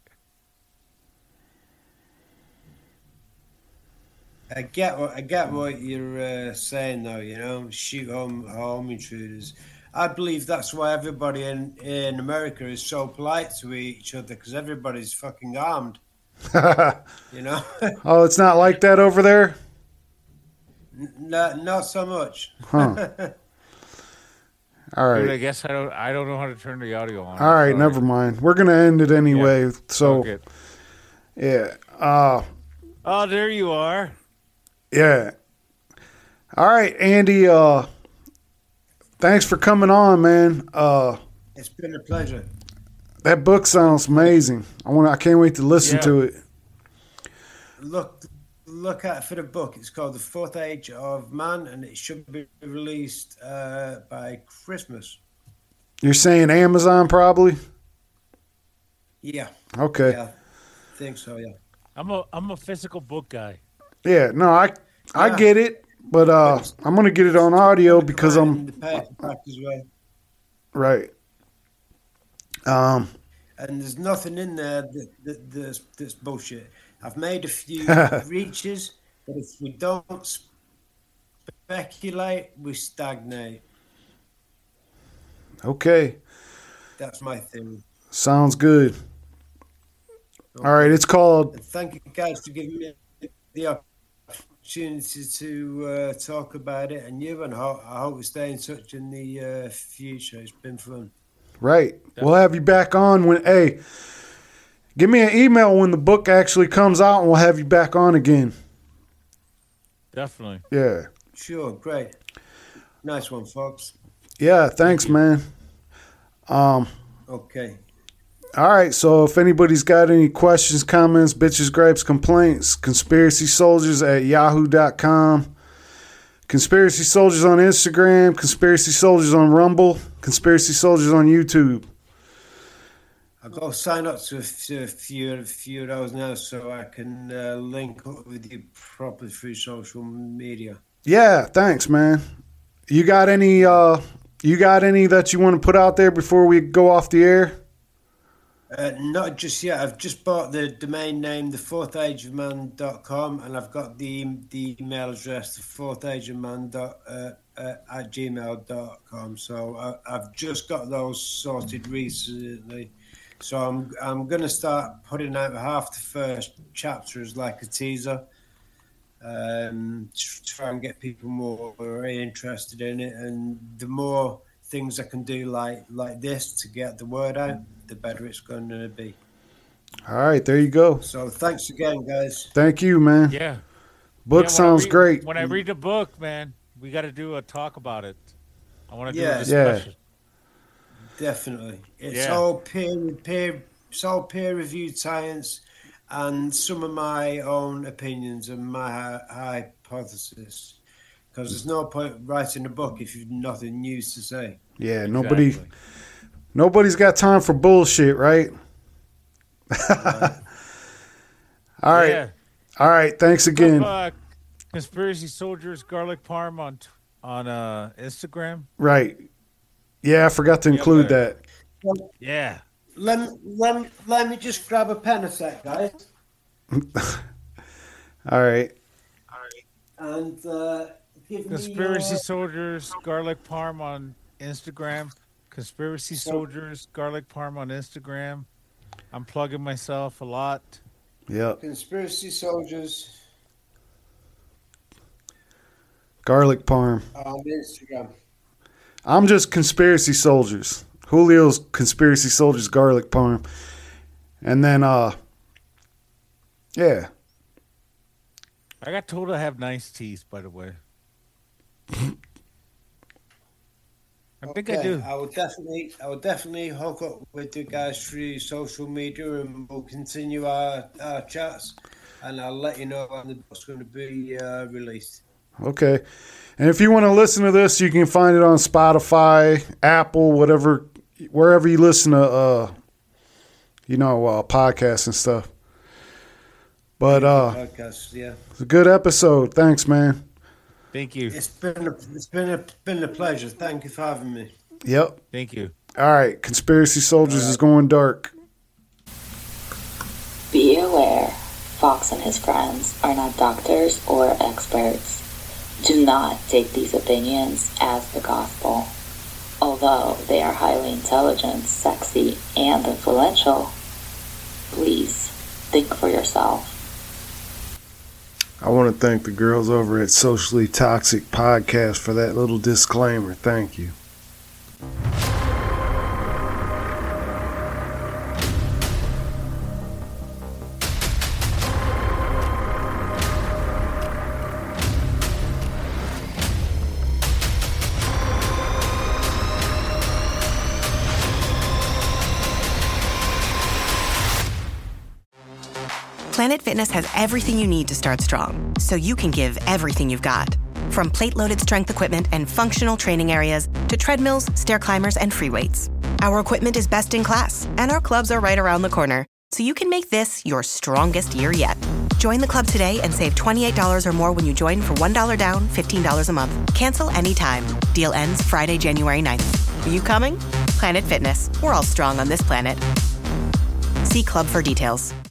[SPEAKER 6] I get what I get what you're uh, saying, though. You know, shoot home home intruders. I believe that's why everybody in in America is so polite to each other, because everybody's fucking armed. You know.
[SPEAKER 4] Oh, it's not like that over there?
[SPEAKER 6] No, not so much.
[SPEAKER 4] Huh. All
[SPEAKER 5] Dude, I
[SPEAKER 4] right.
[SPEAKER 5] guess I don't. I don't know how to turn the audio on.
[SPEAKER 4] All right,
[SPEAKER 5] Sorry.
[SPEAKER 4] never mind. We're going to end it anyway.
[SPEAKER 5] Yeah.
[SPEAKER 4] So,
[SPEAKER 5] Fuck it.
[SPEAKER 4] yeah. Uh,
[SPEAKER 5] Oh, there you are.
[SPEAKER 4] yeah. All right, Andy. Uh, thanks for coming on, man. Uh,
[SPEAKER 6] It's been a pleasure.
[SPEAKER 4] that book sounds amazing. I want. I can't wait to listen
[SPEAKER 5] Yeah.
[SPEAKER 4] to it.
[SPEAKER 6] Look, look out for the book. It's called The Fourth Age of Man, and it should be released uh, by Christmas.
[SPEAKER 4] You're saying Amazon probably?
[SPEAKER 6] Yeah.
[SPEAKER 4] Okay.
[SPEAKER 6] Yeah. I think so. Yeah.
[SPEAKER 5] I'm a I'm a physical book guy.
[SPEAKER 4] Yeah. No, I I
[SPEAKER 6] Yeah.
[SPEAKER 4] get it, but uh, I'm gonna get it on audio because
[SPEAKER 6] In
[SPEAKER 4] I'm
[SPEAKER 6] the paperback as well.
[SPEAKER 4] right. Um.
[SPEAKER 6] And there's nothing in there that, that that's, that's bullshit. I've made a few reaches, but if we don't speculate, we stagnate.
[SPEAKER 4] Okay.
[SPEAKER 6] That's my thing.
[SPEAKER 4] Sounds good. All right. It's called.
[SPEAKER 6] And thank you guys for giving me the opportunity to uh, talk about it, and you, and ho- I hope we stay in touch in the uh, future. It's been fun.
[SPEAKER 4] Right. We'll have you back on when. Hey, give me an email when the book actually comes out, and we'll have you back on again.
[SPEAKER 5] Definitely.
[SPEAKER 4] Yeah.
[SPEAKER 6] Sure, great. Nice one, folks.
[SPEAKER 4] Yeah. Thanks, man. Um.
[SPEAKER 6] Okay.
[SPEAKER 4] All right. So if anybody's got any questions, comments, bitches, gripes, complaints, conspiracy soldiers at yahoo dot com. Conspiracy Soldiers on Instagram, Conspiracy Soldiers on Rumble, Conspiracy Soldiers on YouTube.
[SPEAKER 6] I'll go sign up to a few, a few, a few of those now so I can uh, link up with you properly through social media.
[SPEAKER 4] Yeah, thanks, man. You got any uh you got any that you want to put out there before we go off the air?
[SPEAKER 6] Uh, not just yet. I've just bought the domain name, the fourth age of man dot com, and I've got the the email address, the fourth age of man dot, uh, uh, at gmail dot com. So I, I've just got those sorted recently. So I'm I'm going to start putting out half the first chapter as like a teaser, um, to try and get people more interested in it. And the more things I can do like like this to get the word out, the better it's going to be.
[SPEAKER 4] All right, there you go.
[SPEAKER 6] So thanks again, guys.
[SPEAKER 4] Thank you, man.
[SPEAKER 5] Yeah.
[SPEAKER 4] Book
[SPEAKER 5] Yeah, when I
[SPEAKER 4] sounds
[SPEAKER 5] read-
[SPEAKER 4] great.
[SPEAKER 5] When I read the book, man, we got to do a talk about it. I want to do
[SPEAKER 6] Yeah.
[SPEAKER 5] a discussion.
[SPEAKER 6] Definitely, it's
[SPEAKER 5] Yeah.
[SPEAKER 6] all peer peer, it's all peer reviewed science, and some of my own opinions and my hy- hypothesis. Because there's no point writing a book if you've nothing new to say.
[SPEAKER 4] Yeah, nobody
[SPEAKER 5] Exactly.
[SPEAKER 4] nobody's got time for bullshit, right? All right.
[SPEAKER 5] Yeah.
[SPEAKER 4] All right, thanks again.
[SPEAKER 5] Uh, Conspiracy Soldiers Garlic Parm on t- on uh, Instagram.
[SPEAKER 4] Right. Yeah, I forgot to include that.
[SPEAKER 6] Well,
[SPEAKER 5] Yeah.
[SPEAKER 6] let, me, let, me, let me just grab a pen a sec, guys.
[SPEAKER 4] All right.
[SPEAKER 6] And uh, give
[SPEAKER 5] Conspiracy
[SPEAKER 6] me your...
[SPEAKER 5] Soldiers Garlic Parm on Instagram. Conspiracy
[SPEAKER 6] So-
[SPEAKER 5] Soldiers Garlic Parm on Instagram. I'm plugging myself a lot.
[SPEAKER 4] Yep.
[SPEAKER 6] Conspiracy Soldiers
[SPEAKER 4] Garlic Parm.
[SPEAKER 6] on Instagram.
[SPEAKER 4] I'm just Conspiracy Soldiers. Julio's Conspiracy Soldiers Garlic Parm. And then, uh, yeah.
[SPEAKER 5] I got told I have nice teeth, by the way. I think I do.
[SPEAKER 6] I would definitely, I would definitely hook up with you guys through social media, and we'll continue our, our chats. And I'll let you know when the book's going to be uh, released.
[SPEAKER 4] Okay. And if you want to listen to this, you can find it on Spotify, Apple, whatever, wherever you listen to, uh, you know, uh, podcasts and stuff. But uh,
[SPEAKER 6] Podcast, yeah.
[SPEAKER 4] it's a good episode. Thanks, man.
[SPEAKER 5] Thank you.
[SPEAKER 6] It's been a, it's been a, been a pleasure. Thank you for having me.
[SPEAKER 4] Yep.
[SPEAKER 5] Thank you.
[SPEAKER 4] All right. Conspiracy Soldiers is going dark.
[SPEAKER 3] Be aware, Fox and his friends are not doctors or experts. Do not take these opinions as the gospel. Although they are highly intelligent, sexy, and influential, please think for yourself.
[SPEAKER 4] I want to thank the girls over at Socially Toxic Podcast for that little disclaimer. Thank you.
[SPEAKER 7] Planet Fitness has everything you need to start strong, so you can give everything you've got. From plate-loaded strength equipment and functional training areas to treadmills, stair climbers, and free weights. Our equipment is best in class, and our clubs are right around the corner, so you can make this your strongest year yet. Join the club today and save twenty-eight dollars or more when you join for one dollar down, fifteen dollars a month. Cancel anytime. Deal ends Friday, January ninth. Are you coming? Planet Fitness. We're all strong on this planet. See club for details.